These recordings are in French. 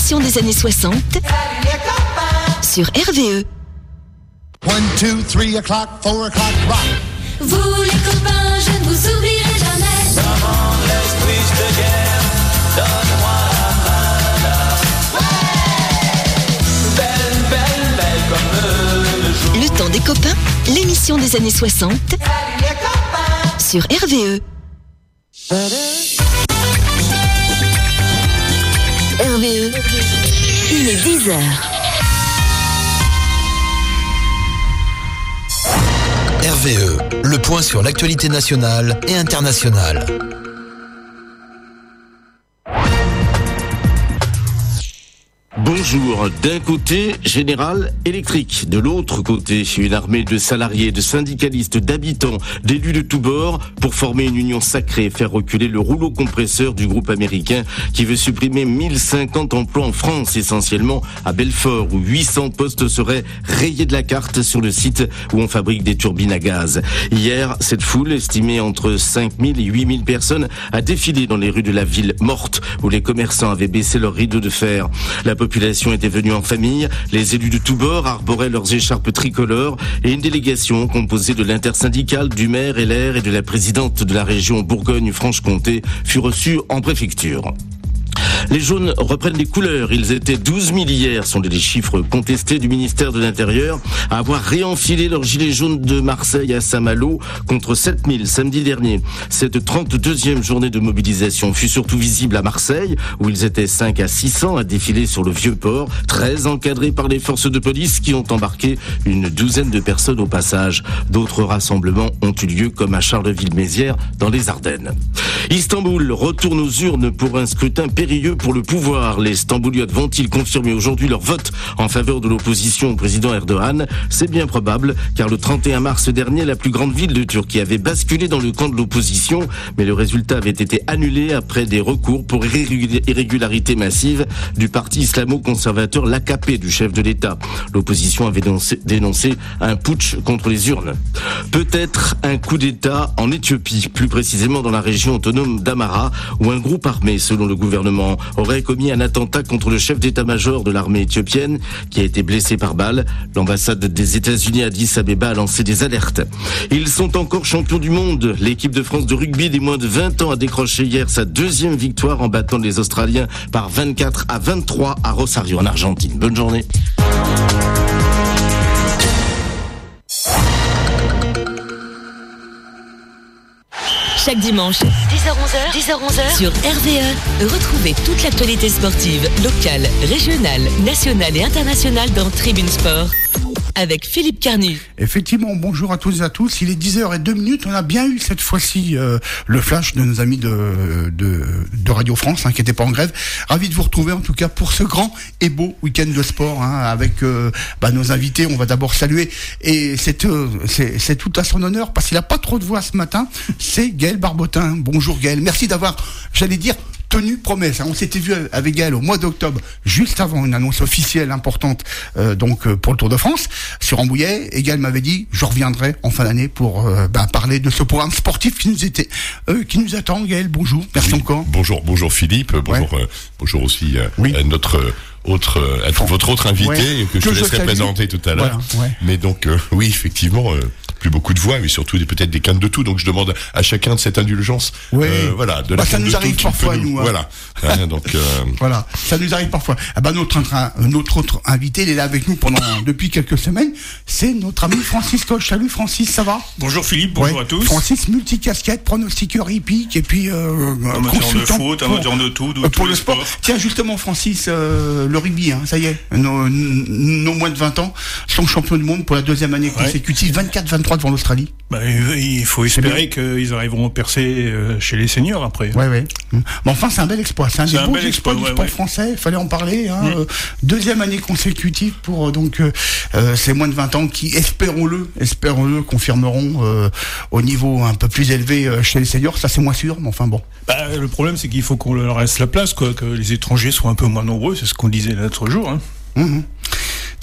l'émission des années 60 sur RVE. 1, 2, 3 o'clock, 4 o'clock, rock. Vous les copains, je ne vous oublierai jamais. Maman, l'esprit de guerre, donne-moi la main là. Ouais. Belle, belle, belle comme le jour. Le temps des copains, l'émission des années 60 sur RVE. RVE, il est 10h. RVE, le point sur l'actualité nationale et internationale. Bonjour. D'un côté, General Electric. De l'autre côté, une armée de salariés, de syndicalistes, d'habitants, d'élus de tous bords pour former une union sacrée et faire reculer le rouleau compresseur du groupe américain qui veut supprimer 1050 emplois en France, essentiellement à Belfort, où 800 postes seraient rayés de la carte sur le site où on fabrique des turbines à gaz. Hier, cette foule, estimée entre 5000 et 8000 personnes, a défilé dans les rues de la ville morte où les commerçants avaient baissé leurs rideaux de fer. La population était venue en famille, les élus de tous bords arboraient leurs écharpes tricolores et une délégation composée de l'intersyndicale, du maire LR et de la présidente de la région Bourgogne-Franche-Comté fut reçue en préfecture. Les jaunes reprennent les couleurs. Ils étaient 12 000 hier, sont les chiffres contestés du ministère de l'Intérieur, à avoir réenfilé leurs gilets jaunes de Marseille à Saint-Malo contre 7 000 samedi dernier. Cette 32e journée de mobilisation fut surtout visible à Marseille, où ils étaient 5 à 600 à défiler sur le Vieux-Port, très encadrés par les forces de police qui ont embarqué une douzaine de personnes au passage. D'autres rassemblements ont eu lieu comme Charleville-Mézières dans les Ardennes. Istanbul retourne aux urnes pour un scrutin périlleux pour le pouvoir. Les Stambouliotes vont-ils confirmer aujourd'hui leur vote en faveur de l'opposition au président Erdogan? C'est bien probable, car le 31 mars dernier, la plus grande ville de Turquie avait basculé dans le camp de l'opposition, mais le résultat avait été annulé après des recours pour irrégularité massive du parti islamo-conservateur l'AKP du chef de l'État. L'opposition avait dénoncé un putsch contre les urnes. Peut-être un coup d'État en Éthiopie, plus précisément dans la région autonome d'Amara, où un groupe armé, selon le gouvernement, aurait commis un attentat contre le chef d'état-major de l'armée éthiopienne qui a été blessé par balle. L'ambassade des États-Unis à Addis Abeba a lancé des alertes. Ils sont encore champions du monde. L'équipe de France de rugby des moins de 20 ans a décroché hier sa 2e victoire en battant les Australiens par 24 à 23 à Rosario en Argentine. Bonne journée. Chaque dimanche, 10h-11h, sur RVE, retrouvez toute l'actualité sportive, locale, régionale, nationale et internationale dans Tribune Sport, avec Philippe Carnu. Effectivement, bonjour à toutes et à tous. Il est 10h02. On a bien eu cette fois-ci le flash de nos amis de Radio France, qui n'étaient pas en grève. Ravi de vous retrouver en tout cas pour ce grand et beau week-end de sport, avec nos invités. On va d'abord saluer, et c'est tout à son honneur parce qu'il n'a pas trop de voix ce matin. C'est Gaël Barbotin. Bonjour Gaël. Merci d'avoir, tenu promesse. On s'était vu avec Gaël au mois d'octobre, juste avant une annonce officielle importante pour le Tour de France sur Rambouillet. Et Gaël m'avait dit, je reviendrai en fin d'année pour parler de ce programme sportif qui nous attend. Gaël, bonjour. Merci encore. Bonjour Philippe. Bonjour aussi votre autre invité que je te laisserai présenter tout à l'heure. Voilà, ouais. Mais donc oui, effectivement, plus beaucoup de voix, mais surtout peut-être des cannes de tout. Donc je demande à chacun de cette indulgence. Oui. Ça nous arrive parfois, nous. Voilà. Voilà, ça nous arrive parfois. Notre autre invité, il est là avec nous depuis quelques semaines. C'est notre ami Francis Koch. Salut Francis, ça va? Bonjour Philippe, bonjour à tous. Francis, multicasquette, pronostiqueur hippique et puis amateur de foot, amateur de tout, pour le sport. Tiens, justement Francis, le rugby, ça y est, nos moins de 20 ans sont champions du monde pour la 2e année consécutive, 24-23 devant l'Australie. Il faut espérer qu'ils arriveront à percer chez les seniors après. Mais enfin, c'est un bel exploit. C'est un des beaux exploits du sport français. Il fallait en parler. 2e année consécutive pour ces moins de 20 ans qui, espérons-le, confirmeront au niveau un peu plus élevé chez les seniors. Ça, c'est moins sûr, mais enfin bon. Le problème, c'est qu'il faut qu'on leur laisse la place, que les étrangers soient un peu moins nombreux. C'est ce qu'on disait l'autre jour.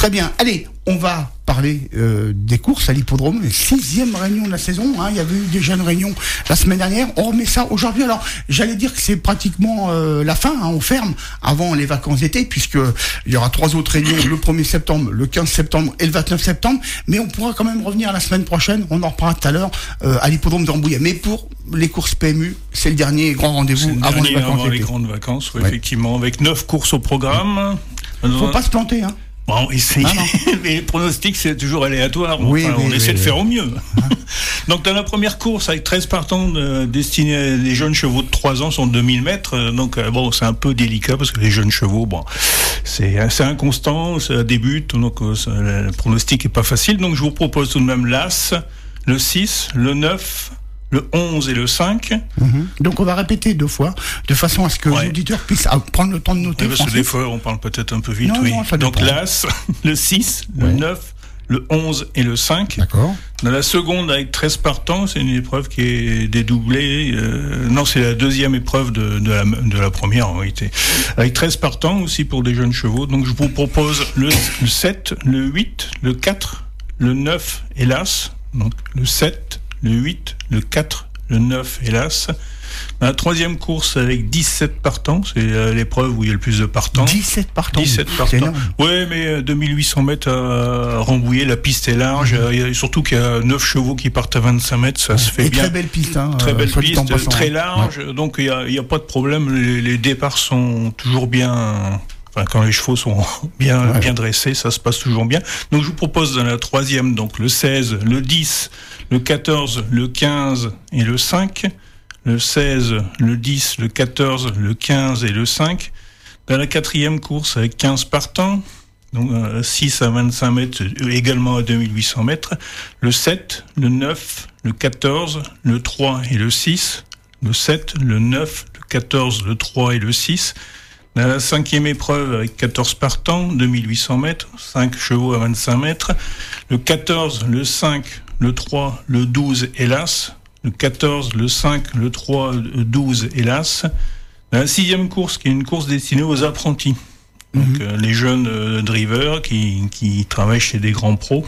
Très bien. Allez, on va parler des courses à l'hippodrome. 6e réunion de la saison. Il y avait eu déjà une réunion la semaine dernière. On remet ça aujourd'hui. Alors, j'allais dire que c'est pratiquement la fin. On ferme avant les vacances d'été, puisque il y aura 3 autres réunions le 1er septembre, le 15 septembre et le 29 septembre. Mais on pourra quand même revenir la semaine prochaine. On en reparlera tout à l'heure à l'hippodrome de Rambouillet. Mais pour les courses PMU, c'est le dernier grand rendez-vous avant les grandes vacances. Oui, effectivement, avec 9 courses au programme. Faut pas se planter, Bon, mais les pronostics, c'est toujours aléatoire. On essaie de faire au mieux. Donc, dans la première course, avec 13 partants destinés à des jeunes chevaux de 3 ans, sont 2000 mètres. Donc, c'est un peu délicat parce que les jeunes chevaux, c'est inconstant, ça débute. Donc, le pronostic est pas facile. Donc, je vous propose tout de même l'As, le 6, le 9, le 11 et le 5. Donc on va répéter 2 fois, de façon à ce que l'auditeur puisse prendre le temps de noter. Parce que des fois, on parle peut-être un peu vite, Donc l'As, le 6, le 9, le 11 et le 5. D'accord. Dans la seconde, avec 13 partants, c'est une épreuve qui est dédoublée. Non, c'est la deuxième épreuve de la première, en réalité. Avec 13 partants aussi pour des jeunes chevaux. Donc je vous propose le 7, le 8, le 4, le 9 et l'As. Donc le 7, le 8, le 4, le 9, hélas. Dans la troisième course, avec 17 partants, c'est l'épreuve où il y a le plus de partants. 17 partants. Oui, mais 2800 mètres à Rambouillet, la piste est large, surtout qu'il y a 9 chevaux qui partent à 25 mètres, ça se fait bien. Très belle piste, très belle piste, très large, donc il y a pas de problème, les départs sont toujours bien. Quand les chevaux sont bien dressés, ça se passe toujours bien. Donc je vous propose dans la troisième, donc le 16, le 10, le 14, le 15 et le 5. Le 16, le 10, le 14, le 15 et le 5. Dans la quatrième course, avec 15 partants, donc 6 à 25 mètres, également à 2800 mètres. Le 7, le 9, le 14, le 3 et le 6. Le 7, le 9, le 14, le 3 et le 6. Dans la cinquième épreuve, avec 14 partants, 2800 mètres, 5 chevaux à 25 mètres. Le 14, le 5, le 3, le 12 et l'As. Le 14, le 5, le 3, le 12 et l'As. Dans la sixième course, qui est une course destinée aux apprentis. Donc les jeunes drivers qui travaillent chez des grands pros.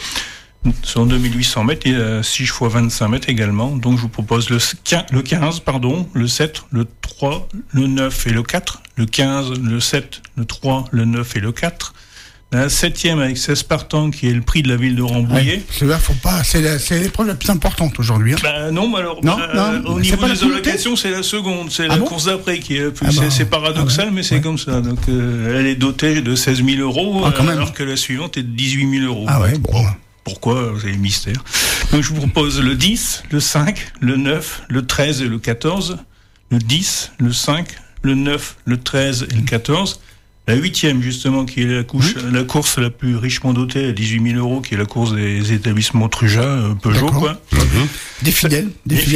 Sur 2800 mètres, il y a 6 fois 25 mètres également. Donc je vous propose le 15, le 7, le 3, le 9 et le 4. Le 15, le 7, le 3, le 9 et le 4. La septième avec 16 partants, qui est le prix de la ville de Rambouillet. C'est l'épreuve la plus importante aujourd'hui. Non, alors au niveau des allocations, c'est la seconde, c'est la course d'après qui est plus. C'est paradoxal, mais c'est comme ça. Donc elle est dotée de 16 000 euros, alors que la suivante est de 18 000 euros. Pourquoi? C'est le mystère. Donc je vous propose le 10, le 5, le 9, le 13 et le 14. Le 10, le 5, le 9, le 13 et le 14. La huitième, justement, qui est la course la plus richement dotée, à 18 000 euros, qui est la course des établissements Truja, Peugeot, quoi. Des fidèles,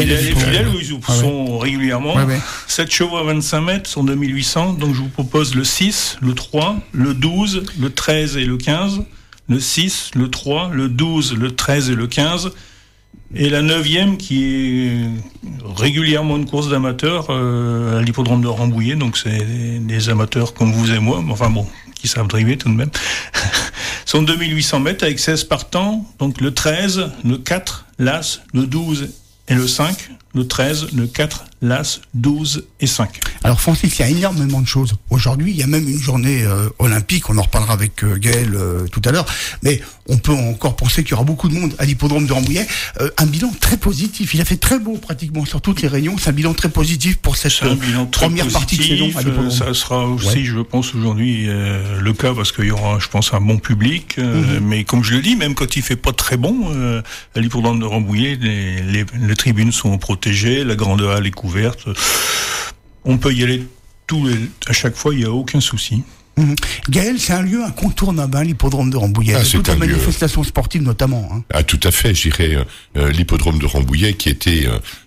où ils sont régulièrement. 7 chevaux à 25 mètres, sont 2800. Donc je vous propose le 6, le 3, le 12, le 13 et le 15. Le 6, le 3, le 12, le 13 et le 15. Et la 9e, qui est régulièrement une course d'amateurs à l'hippodrome de Rambouillet. Donc c'est des amateurs comme vous et moi, qui savent driver tout de même. Sont 2800 mètres avec 16 partants. Donc le 13, le 4, l'As, le 12 et le 5. Le 13, le 4, l'As, 12 et 5. Alors Francis, il y a énormément de choses. Aujourd'hui, il y a même une journée olympique, on en reparlera avec Gaël tout à l'heure, mais on peut encore penser qu'il y aura beaucoup de monde à l'hippodrome de Rambouillet. Un bilan très positif, il a fait très beau pratiquement sur toutes les réunions, c'est un bilan très positif pour cette première partie de saison à l'hippodrome. Ça sera aussi, je pense, aujourd'hui le cas, parce qu'il y aura, je pense, un bon public, mais comme je le dis, même quand il fait pas très bon, à l'hippodrome de Rambouillet, les tribunes sont protégées, la grande halle est couverte. On peut y aller à chaque fois, il n'y a aucun souci. Gaël, c'est un lieu incontournable, l'hippodrome de Rambouillet. Toutes les manifestations sportives notamment. Tout à fait, je dirais l'hippodrome de Rambouillet qui était,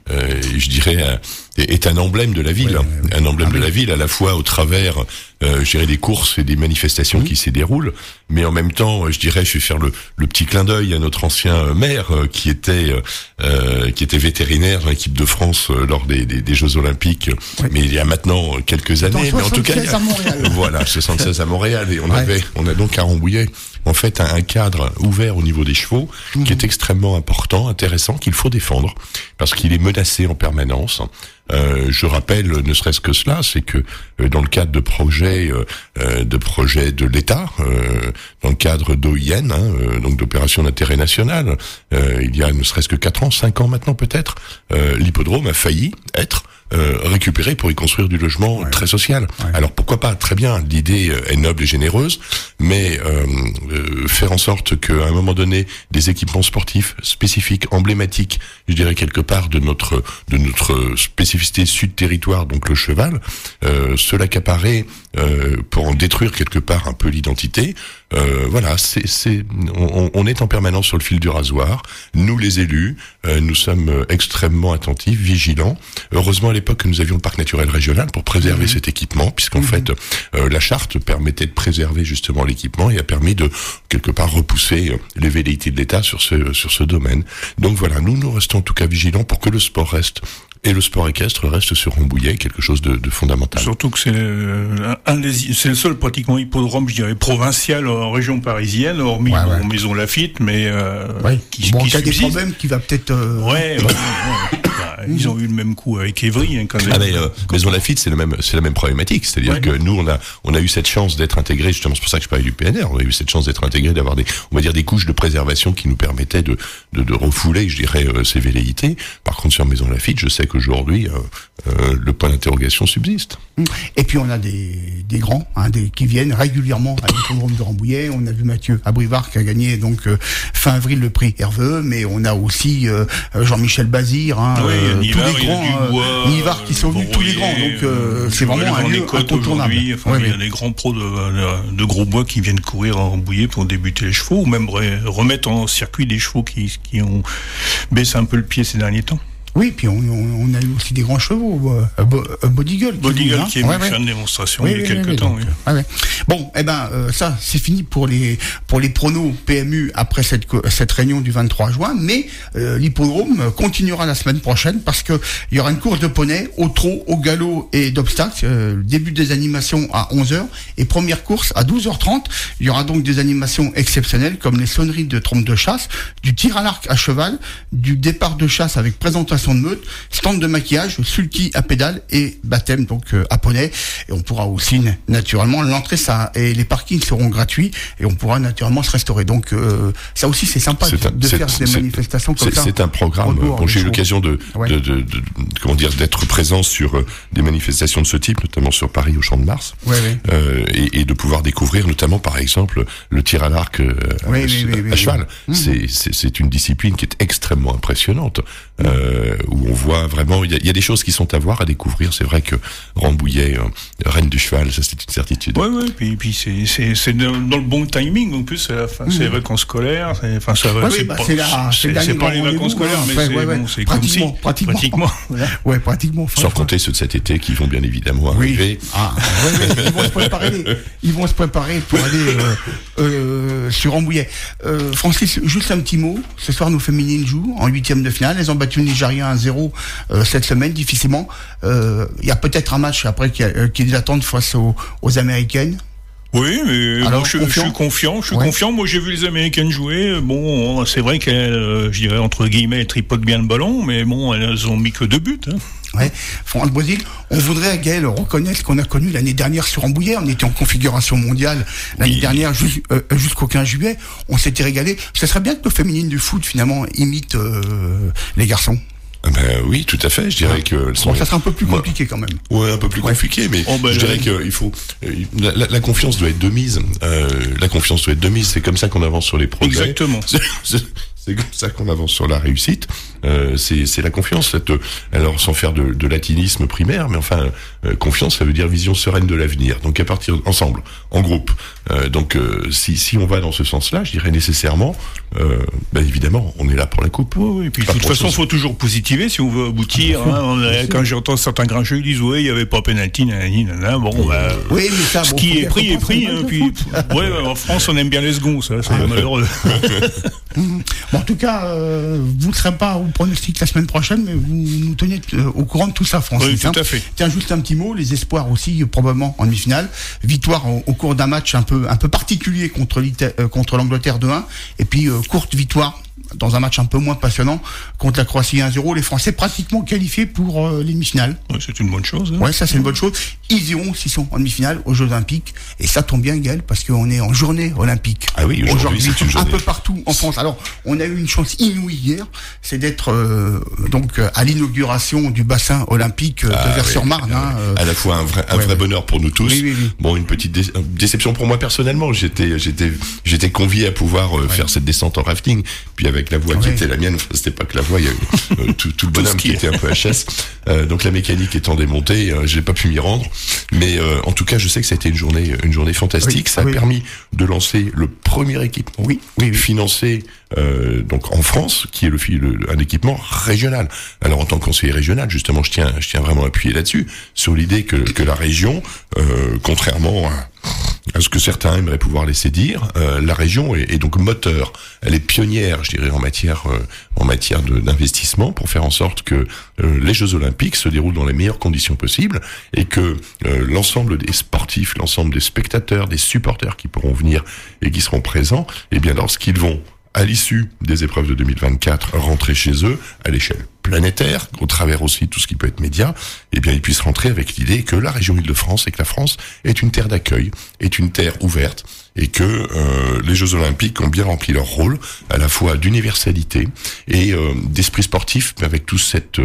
est un emblème de la ville. Un emblème de la ville, à la fois au travers, des courses et des manifestations qui s'y déroulent, mais en même temps, je vais faire le petit clin d'œil à notre ancien maire qui était vétérinaire dans l'équipe de France lors des Jeux Olympiques, mais il y a maintenant quelques années. Mais en tout cas, 76 à Montréal. Voilà, 76 à Montréal, et on a donc à Rambouillet en fait un cadre ouvert au niveau des chevaux qui est extrêmement important, intéressant, qu'il faut défendre parce qu'il est menacé en permanence. Je rappelle, ne serait-ce que cela, c'est que dans le cadre de projets de l'État, dans le cadre d'OIN, donc d'opérations d'intérêt national, il y a ne serait-ce que 4 ans, 5 ans maintenant peut-être, l'hippodrome a failli être récupéré pour y construire du logement très social. Alors pourquoi pas, très bien, l'idée est noble et généreuse, mais faire en sorte qu'à un moment donné, des équipements sportifs spécifiques, emblématiques, je dirais quelque part de notre spécificité sud-territoire, donc le cheval, se l'accaparer pour en détruire quelque part un peu l'identité. Voilà, on est en permanence sur le fil du rasoir. Nous, les élus, nous sommes extrêmement attentifs, vigilants. Heureusement, à l'époque, nous avions le parc naturel régional pour préserver cet équipement, puisqu'en fait, la charte permettait de préserver justement l'équipement et a permis de quelque part repousser les velléités de l'État sur ce domaine. Donc voilà, nous restons en tout cas vigilants pour que le sport reste. Et le sport équestre reste sur Rambouillet, quelque chose de fondamental. Surtout que c'est le seul pratiquement hippodrome, je dirais, provincial en région parisienne, hormis Maison Lafitte, mais qui a des problèmes qui va peut-être. Ils ont eu le même coup avec Évry, quand même. Maison Lafitte, c'est la même problématique, c'est-à-dire que nous, on a eu cette chance d'être intégrés, justement, c'est pour ça que je parlais du PNR, on a eu cette chance d'être intégrés, d'avoir des couches de préservation qui nous permettaient de refouler, je dirais, ces velléités. Par contre, sur Maison Lafitte, je sais qu'aujourd'hui, le point d'interrogation subsiste. Et puis on a des grands qui viennent régulièrement à l'hippodrome de Rambouillet. On a vu Mathieu Abrivard qui a gagné donc fin avril le prix Herveux, mais on a aussi Jean-Michel Bazir, tous les grands, Nivard qui sont venus, tous les grands. Donc c'est vraiment un lieu incontournable. Il y a des grands pros de gros bois qui viennent courir à Rambouillet pour débuter les chevaux, ou même remettre en circuit des chevaux qui ont baissé un peu le pied ces derniers temps. Oui, puis on a eu aussi des grands chevaux, Bodygull qui est venu faire une démonstration il y a quelques temps. Bon, ça c'est fini pour les pronos PMU après cette réunion du 23 juin, mais l'hippodrome continuera la semaine prochaine parce que il y aura une course de poney au trot, au galop et d'obstacles, début des animations à 11h et première course à 12h30. Il y aura donc des animations exceptionnelles comme les sonneries de trompe de chasse, du tir à l'arc à cheval, du départ de chasse avec présentation de meute, stand de maquillage, sulky à pédale et baptême donc à poney. Et on pourra aussi naturellement l'entrée et les parkings seront gratuits et on pourra naturellement se restaurer. Donc ça aussi c'est sympa de faire des manifestations comme ça. C'est un programme. J'ai eu l'occasion d'être présent sur des manifestations de ce type, notamment sur Paris au Champ de Mars, et de pouvoir découvrir notamment par exemple le tir à l'arc à cheval. C'est une discipline qui est extrêmement impressionnante. Où on voit vraiment, il y a des choses qui sont à voir, à découvrir. C'est vrai que Rambouillet, reine du cheval, ça c'est une certitude. Puis c'est dans le bon timing. En plus, c'est les vacances scolaires. C'est pas les vacances scolaires, mais c'est comme si pratiquement. Pratiquement. Sans compter ceux de cet été qui vont bien évidemment arriver. Ils vont se préparer pour aller sur Rambouillet. Francis, juste un petit mot. Ce soir, nos féminines jouent en 8e de finale. Elles ont battu le Nigeria 1-0 cette semaine, difficilement. Il y a peut-être un match après qui les attendent face aux Américaines. Oui, mais alors, je suis confiant. Moi, j'ai vu les Américaines jouer. Bon, c'est vrai qu'elles, je dirais, entre guillemets, elles tripotent bien le ballon, mais bon, elles ont mis que 2 buts. Le Brésil, on voudrait, Gaël, reconnaître ce qu'on a connu l'année dernière sur Rambouillet. On était en configuration mondiale l'année dernière jusqu'au 15 juillet. On s'était régalé. Ça serait bien que nos féminines du foot, finalement, imitent les garçons. Oui, tout à fait. Je dirais que ça sera un peu plus compliqué quand même. Un peu plus compliqué, mais je dirais qu'il faut la confiance doit être de mise. C'est comme ça qu'on avance sur les progrès. Exactement. C'est comme ça qu'on avance sur la réussite. C'est la confiance. Alors sans faire de latinisme primaire, mais enfin confiance, ça veut dire vision sereine de l'avenir. Donc à partir ensemble, en groupe. Si on va dans ce sens-là, je dirais nécessairement, évidemment, on est là pour la coupe. Et puis de toute façon, il faut toujours positiver si on veut aboutir. Quand j'entends certains grands-jeux, ils disent il y avait pas penalty, oui, mais ça, ce qui est pris est pris. Puis en France, on aime bien les seconds, ça, c'est malheureux. Bon, en tout cas, vous ne serez pas au pronostic la semaine prochaine, mais vous nous tenez au courant de tout ça, Francis. Oui, tout à fait. Tiens, juste un petit mot, les espoirs aussi, probablement en demi-finale. Victoire au cours d'un match un peu particulier contre l'Angleterre 2-1, et puis courte victoire dans un match un peu moins passionnant contre la Croatie 1-0. Les Français pratiquement qualifiés pour les demi-finales. Ouais, c'est une bonne chose. Hein. Ouais, ça c'est une bonne chose. Ils iront, s'ils sont en demi-finale, aux Jeux Olympiques. Et ça tombe bien, Gaël, parce qu'on est en journée olympique. Ah oui, aujourd'hui c'est une journée. Un peu partout en France. Alors, on a eu une chance inouïe hier, c'est d'être donc à l'inauguration du bassin olympique de Vers-sur-Marne. À la fois un vrai bonheur pour nous tous. Oui. Bon, une petite déception pour moi personnellement. J'étais convié à pouvoir faire cette descente en rafting. Puis avec la voie qui était la mienne, c'était pas que la voie, il y a eu tout le bonhomme qui était un peu HS. Donc la mécanique étant démontée, j'ai pas pu m'y rendre. Mais en tout cas, je sais que ça a été une journée fantastique. Ça a permis de lancer le premier équipement financé donc en France, qui est un équipement régional. Alors en tant que conseiller régional, justement, je tiens vraiment à appuyer là-dessus, sur l'idée que la région, contrairement à ce que certains aimeraient pouvoir laisser dire, la région est donc moteur. Elle est pionnière, je dirais, en matière d'investissement pour faire en sorte que les Jeux Olympiques se déroulent dans les meilleures conditions possibles et que l'ensemble des sportifs, l'ensemble des spectateurs, des supporters qui pourront venir et qui seront présents, eh bien, lorsqu'ils vont à l'issue des épreuves de 2024, rentrer chez eux à l'échelle planétaire, au travers aussi de tout ce qui peut être média, eh bien, ils puissent rentrer avec l'idée que la région Île-de-France et que la France est une terre d'accueil, est une terre ouverte, et que les Jeux Olympiques ont bien rempli leur rôle, à la fois d'universalité et d'esprit sportif, mais avec toute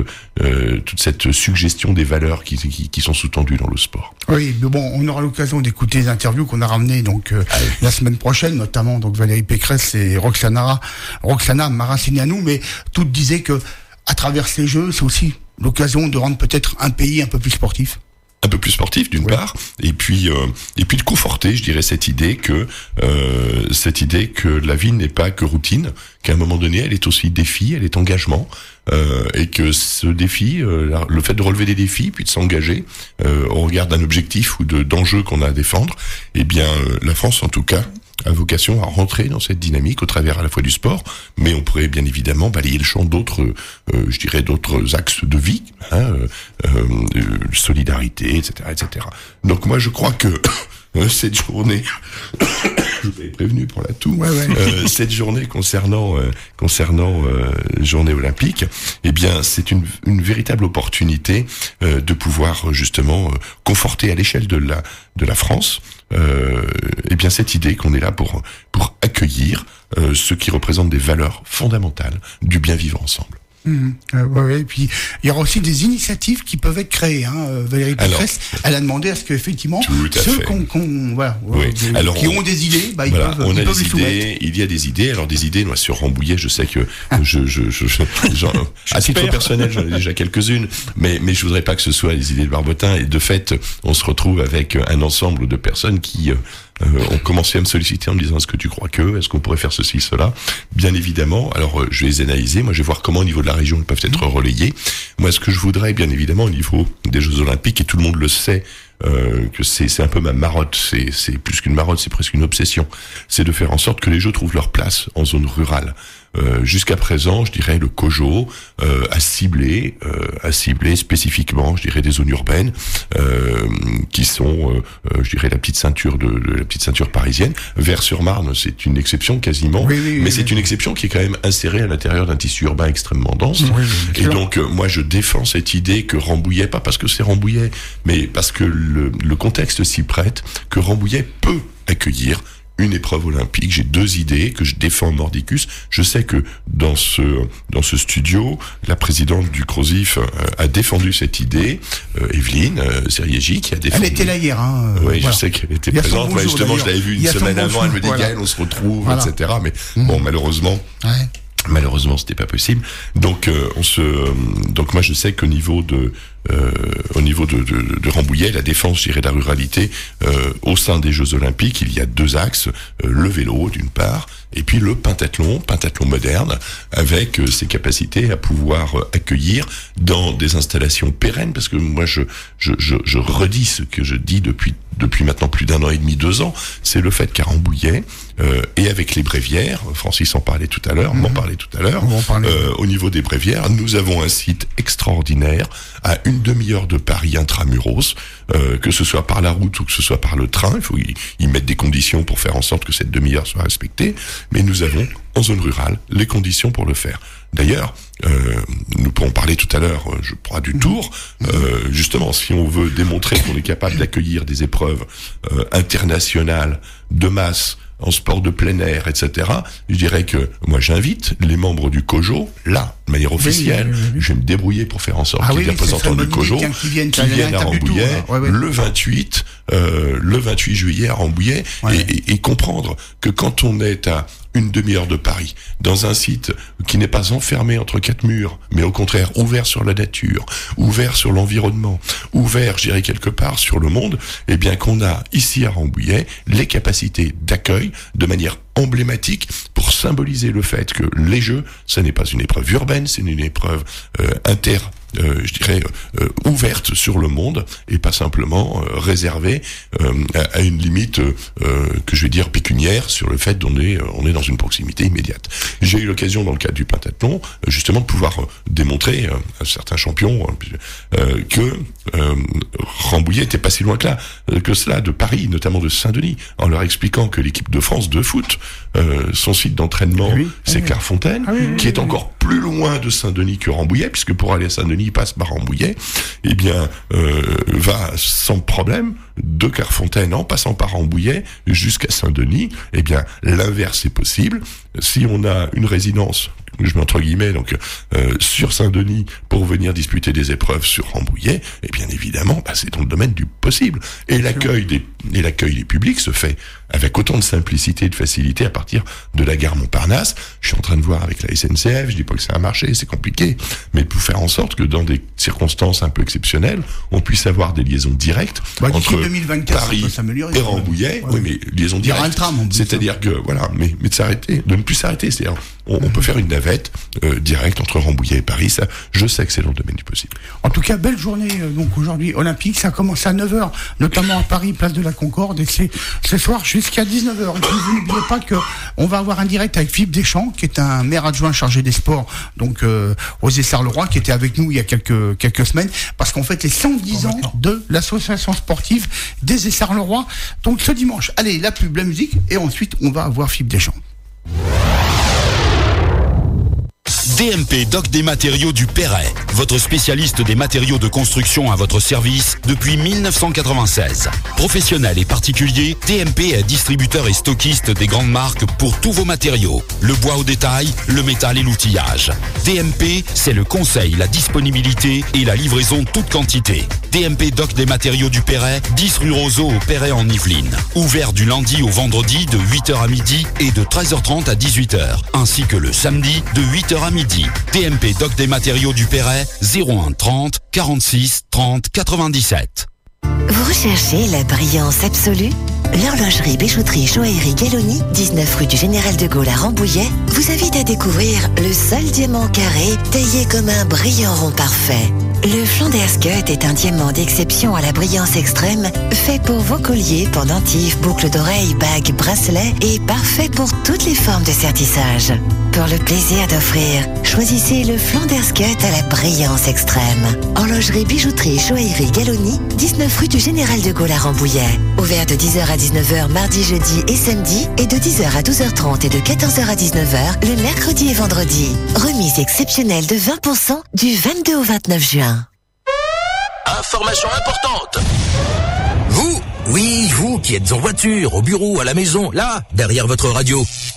cette suggestion des valeurs qui sont sous-tendues dans le sport. Oui, mais bon, on aura l'occasion d'écouter les interviews qu'on a ramenées donc la semaine prochaine, notamment donc Valérie Pécresse et Roxana Maracineanu, mais toutes disaient que à travers ces Jeux, c'est aussi l'occasion de rendre peut-être un pays un peu plus sportif. Un peu plus sportif d'une part, et puis de conforter, je dirais, cette idée que la vie n'est pas que routine, qu'à un moment donné elle est aussi défi, elle est engagement, et que ce défi, le fait de relever des défis puis de s'engager au regard d'un objectif ou d'enjeux qu'on a à défendre, eh bien la France en tout cas a vocation à rentrer dans cette dynamique au travers à la fois du sport, mais on pourrait bien évidemment balayer le champ d'autres axes de vie, solidarité, etc. Donc moi je crois que cette journée, je vous avais prévenu pour la toux, cette journée concernant journée olympique, eh bien c'est une véritable opportunité de pouvoir justement conforter à l'échelle de la France eh bien cette idée qu'on est là pour accueillir ceux qui représentent des valeurs fondamentales du bien vivre ensemble. Et puis il y aura aussi des initiatives qui peuvent être créées. Valérie Pécresse, elle a demandé à ce que effectivement ceux qui ont des idées, ils peuvent les soumettre. Il y a des idées. Alors des idées, moi sur Rambouillet, je sais que à titre personnel, j'en ai déjà quelques-unes, mais je voudrais pas que ce soit les idées de Barbotin. Et de fait, on se retrouve avec un ensemble de personnes qui ont commencé à me solliciter en me disant est-ce que tu crois est-ce qu'on pourrait faire ceci, cela. Bien évidemment, alors je vais les analyser, moi je vais voir comment au niveau de la région ils peuvent être relayés. Moi ce que je voudrais bien évidemment au niveau des Jeux Olympiques, et tout le monde le sait, que c'est un peu ma marotte, c'est plus qu'une marotte, c'est presque une obsession, c'est de faire en sorte que les Jeux trouvent leur place en zone rurale. Jusqu'à présent, je dirais, le COJO a ciblé spécifiquement, je dirais, des zones urbaines qui sont, je dirais, la petite ceinture parisienne. Vers-sur-Marne, c'est une exception quasiment, mais c'est une exception qui est quand même insérée à l'intérieur d'un tissu urbain extrêmement dense. Et donc, moi, je défends cette idée que Rambouillet, pas parce que c'est Rambouillet, mais parce que le contexte s'y prête, que Rambouillet peut accueillir une épreuve olympique. J'ai deux idées que je défends mordicus. Je sais que dans ce studio, la présidente du CROSIF a défendu cette idée, Evelyne Seriégi, qui a défendu. Elle était là hier, Oui, je sais qu'elle était présente. Moi, justement, je l'avais vue une semaine avant. Elle me dit, Gaël, on se retrouve, etc. Mais bon, malheureusement. Malheureusement, c'était pas possible. Donc, donc moi, je sais qu'au niveau au niveau de Rambouillet, la défense, je dirais, de la ruralité, au sein des Jeux Olympiques, il y a deux axes, le vélo d'une part, et puis le pentathlon moderne, avec ses capacités à pouvoir accueillir dans des installations pérennes, parce que moi je redis ce que je dis depuis maintenant plus d'1 an et demi, 2 ans, c'est le fait qu'à Rambouillet, et avec les bréviaires, Francis en parlait tout à l'heure, au niveau des brévières, nous avons un site extraordinaire à une demi-heure de Paris intramuros, que ce soit par la route ou que ce soit par le train, il faut y mettre des conditions pour faire en sorte que cette demi-heure soit respectée, mais nous avons en zone rurale les conditions pour le faire. D'ailleurs, nous pourrons parler tout à l'heure, je crois, du Tour. Justement, si on veut démontrer qu'on est capable d'accueillir des épreuves internationales de masse en sport de plein air, etc., je dirais que moi j'invite les membres du COJO, là, de manière officielle, je vais me débrouiller pour faire en sorte qu'il y ait des représentants du COJO qui viennent à Rambouillet le 28 juillet à Rambouillet, et comprendre que quand on est à une demi-heure de Paris, dans un site qui n'est pas enfermé entre 4 murs, mais au contraire ouvert sur la nature, ouvert sur l'environnement, ouvert, je dirais, quelque part sur le monde, eh bien qu'on a ici à Rambouillet les capacités d'accueil de manière emblématique pour symboliser le fait que les Jeux, ça n'est pas une épreuve urbaine, c'est une épreuve ouverte sur le monde et pas simplement réservée à une limite que je vais dire pécuniaire sur le fait qu'on est dans une proximité immédiate. J'ai eu l'occasion dans le cadre du pentathlon justement de pouvoir démontrer à certains champions que Rambouillet était pas si loin que cela de Paris, notamment de Saint-Denis, en leur expliquant que l'équipe de France de foot, son site d'entraînement, c'est Clairefontaine, qui est encore plus loin de Saint-Denis que Rambouillet, puisque pour aller à Saint-Denis, il passe par Rambouillet, eh bien, va sans problème de Clairefontaine en passant par Rambouillet jusqu'à Saint-Denis. Eh bien, l'inverse est possible. Si on a une résidence, je mets entre guillemets, donc sur Saint-Denis pour venir disputer des épreuves sur Rambouillet, et bien évidemment, c'est dans le domaine du possible. Et l'accueil des publics se fait avec autant de simplicité et de facilité à partir de la gare Montparnasse. Je suis en train de voir avec la SNCF, je dis pas que c'est un marché, c'est compliqué, mais pour faire en sorte que dans des circonstances un peu exceptionnelles, on puisse avoir des liaisons directes entre 2024, Paris et Rambouillet. Oui, mais liaison directe. C'est-à-dire que, voilà, mais de s'arrêter, de ne plus s'arrêter. C'est-à-dire, on peut faire une navette directe entre Rambouillet et Paris. Ça, je sais que c'est dans le domaine du possible. En tout cas, belle journée, donc aujourd'hui, olympique. Ça commence à 9h, notamment à Paris, place de la Concorde, et c'est ce soir jusqu'à 19h. Et puis, vous n'oubliez pas que on va avoir un direct avec Philippe Deschamps, qui est un maire adjoint chargé des sports, donc aux Essarts-le-Roi, qui était avec nous il y a quelques semaines, parce qu'en fait, les 110 ans de l'association sportive des Essarts-le-Roi. Donc ce dimanche, allez, la pub, la musique, et ensuite on va avoir Philippe Deschamps. DMP Doc des matériaux du Perret, votre spécialiste des matériaux de construction à votre service depuis 1996. Professionnel et particulier, DMP est distributeur et stockiste des grandes marques pour tous vos matériaux. Le bois au détail, le métal et l'outillage. DMP, c'est le conseil, la disponibilité et la livraison toute quantité. DMP Doc des matériaux du Perret, 10 rue Roseau au Perret en Yvelines. Ouvert du lundi au vendredi de 8h à midi et de 13h30 à 18h. Ainsi que le samedi de 8h à midi. DMP Doc des matériaux du Perret, 01 30 46 30 97. Vous recherchez la brillance absolue? L'horlogerie bijouterie Joaillerie Galloni, 19 rue du Général de Gaulle à Rambouillet, vous invite à découvrir le seul diamant carré taillé comme un brillant rond parfait. Le Flanders Cut est un diamant d'exception à la brillance extrême, fait pour vos colliers, pendentifs, boucles d'oreilles, bagues, bracelets et parfait pour toutes les formes de sertissage. Pour le plaisir d'offrir, choisissez le Flanders Cut à la brillance extrême. Horlogerie bijouterie Joaillerie Galloni, 19 rue du Général de Gaulle à Rambouillet. Ouvert de 10h à 19h mardi, jeudi et samedi et de 10h à 12h30 et de 14h à 19h le mercredi et vendredi. Remise exceptionnelle de 20% du 22 au 29 juin. Information importante. Vous, oui, vous qui êtes en voiture, au bureau, à la maison, là, derrière votre radio.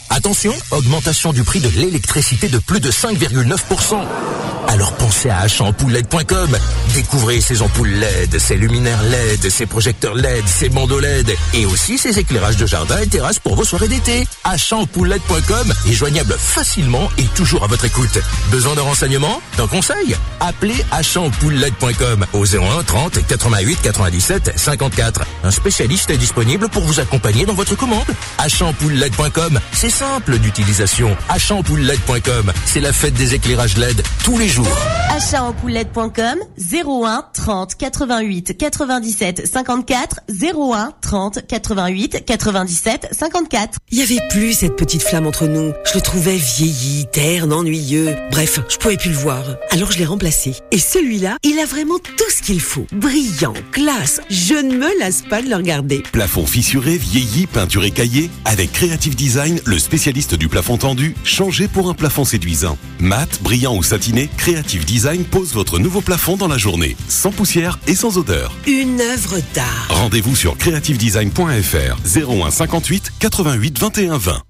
Attention, augmentation du prix de l'électricité de plus de 5,9%. Alors pensez à achampoules-led.com. Découvrez ces ampoules LED, ces luminaires LED, ces projecteurs LED, ces bandeaux LED et aussi ces éclairages de jardin et terrasse pour vos soirées d'été. achampoules-led.com est joignable facilement et toujours à votre écoute. Besoin de renseignements, d'un conseil? Appelez achampoules-led.com au 01 30 88 97 54. Un spécialiste est disponible pour vous accompagner dans votre commande. achampoules-led.com, c'est simple d'utilisation. achampoules-led.com, c'est la fête des éclairages LED tous les jours. Achampoules-led.com 01 30 88 97 54 01 30 88 97 54. Il y avait plus cette petite flamme entre nous. Je le trouvais vieilli, terne, ennuyeux. Bref, je pouvais plus le voir. Alors je l'ai remplacé. Et celui-là, il a vraiment tout ce qu'il faut. Brillant, classe. Je ne me lasse pas de le regarder. Plafond fissuré, vieilli, peinture écaillée. Avec Creative Design, le spécialiste du plafond tendu, changez pour un plafond séduisant. Mat, brillant ou satiné, Creative Design pose votre nouveau plafond dans la journée, sans poussière et sans odeur. Une œuvre d'art. Rendez-vous sur creativedesign.fr 01 58 88 21 20.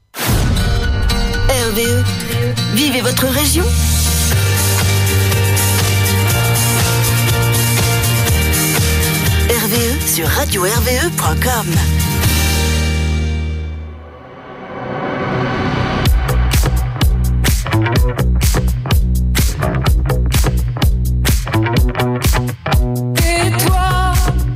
RVE, vivez votre région. RVE sur radio-rve.com. Et toi,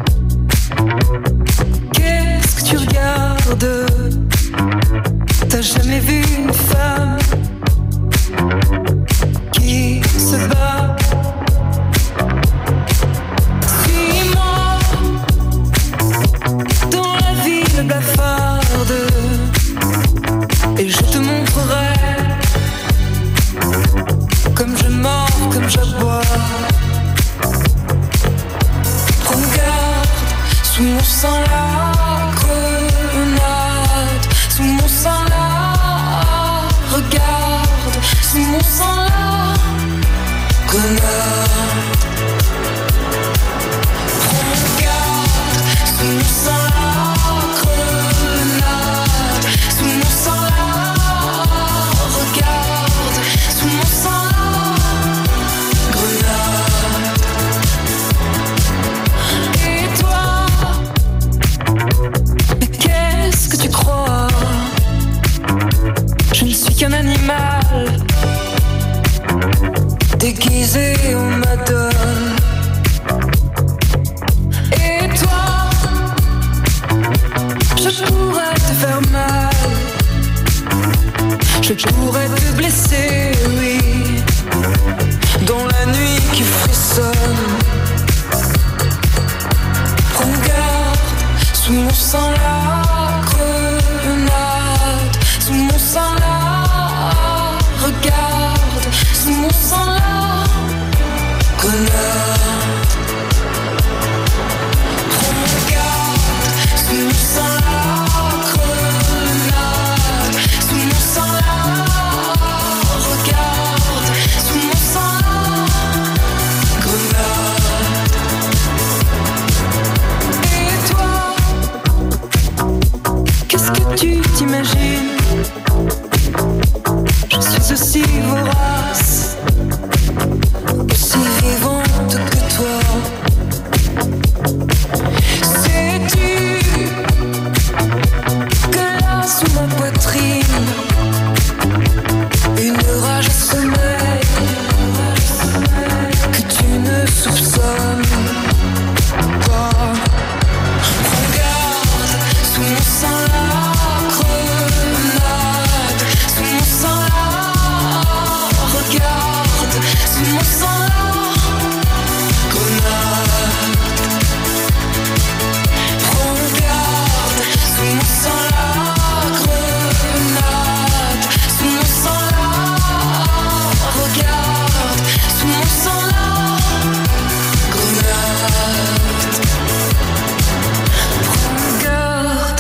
qu'est-ce que tu regardes? T'as jamais vu une femme qui se bat? Suis-moi dans la ville blafarde et je te montrerai comme je mords, comme j'aboie. Regarde, sous mon sang la grenade, sous mon sang la, regarde, sous mon sang la grenade. Regarde, sous mon sang la grenade, sous mon sang la, regarde, sous mon sang la grenade. Et toi, mais qu'est-ce que tu crois? Je ne suis qu'un animal déguisé en madone. Et toi, je pourrais te faire mal, je pourrais te blesser, oui, dans la nuit qui frissonne. Regarde, sous mon sang la grenade, sous mon sang la, regarde, sous mon sang la grenade. Regarde, sous mon sang la grenade, sous mon sang la, regarde, sous mon sang la grenade. Et toi, qu'est-ce que tu t'imagines? Je suis aussi vorace, aussi vivante que toi. Sais-tu que là sous ma poitrine, une rage sommeille que tu ne soupçonnes pas. Regarde, sous mon sang la grenade, sous mon sang la, regarde, sous mon sang la grenade. Regarde, sous mon sang la grenade, sous mon sang la, regarde, sous mon sang la grenade. Regarde.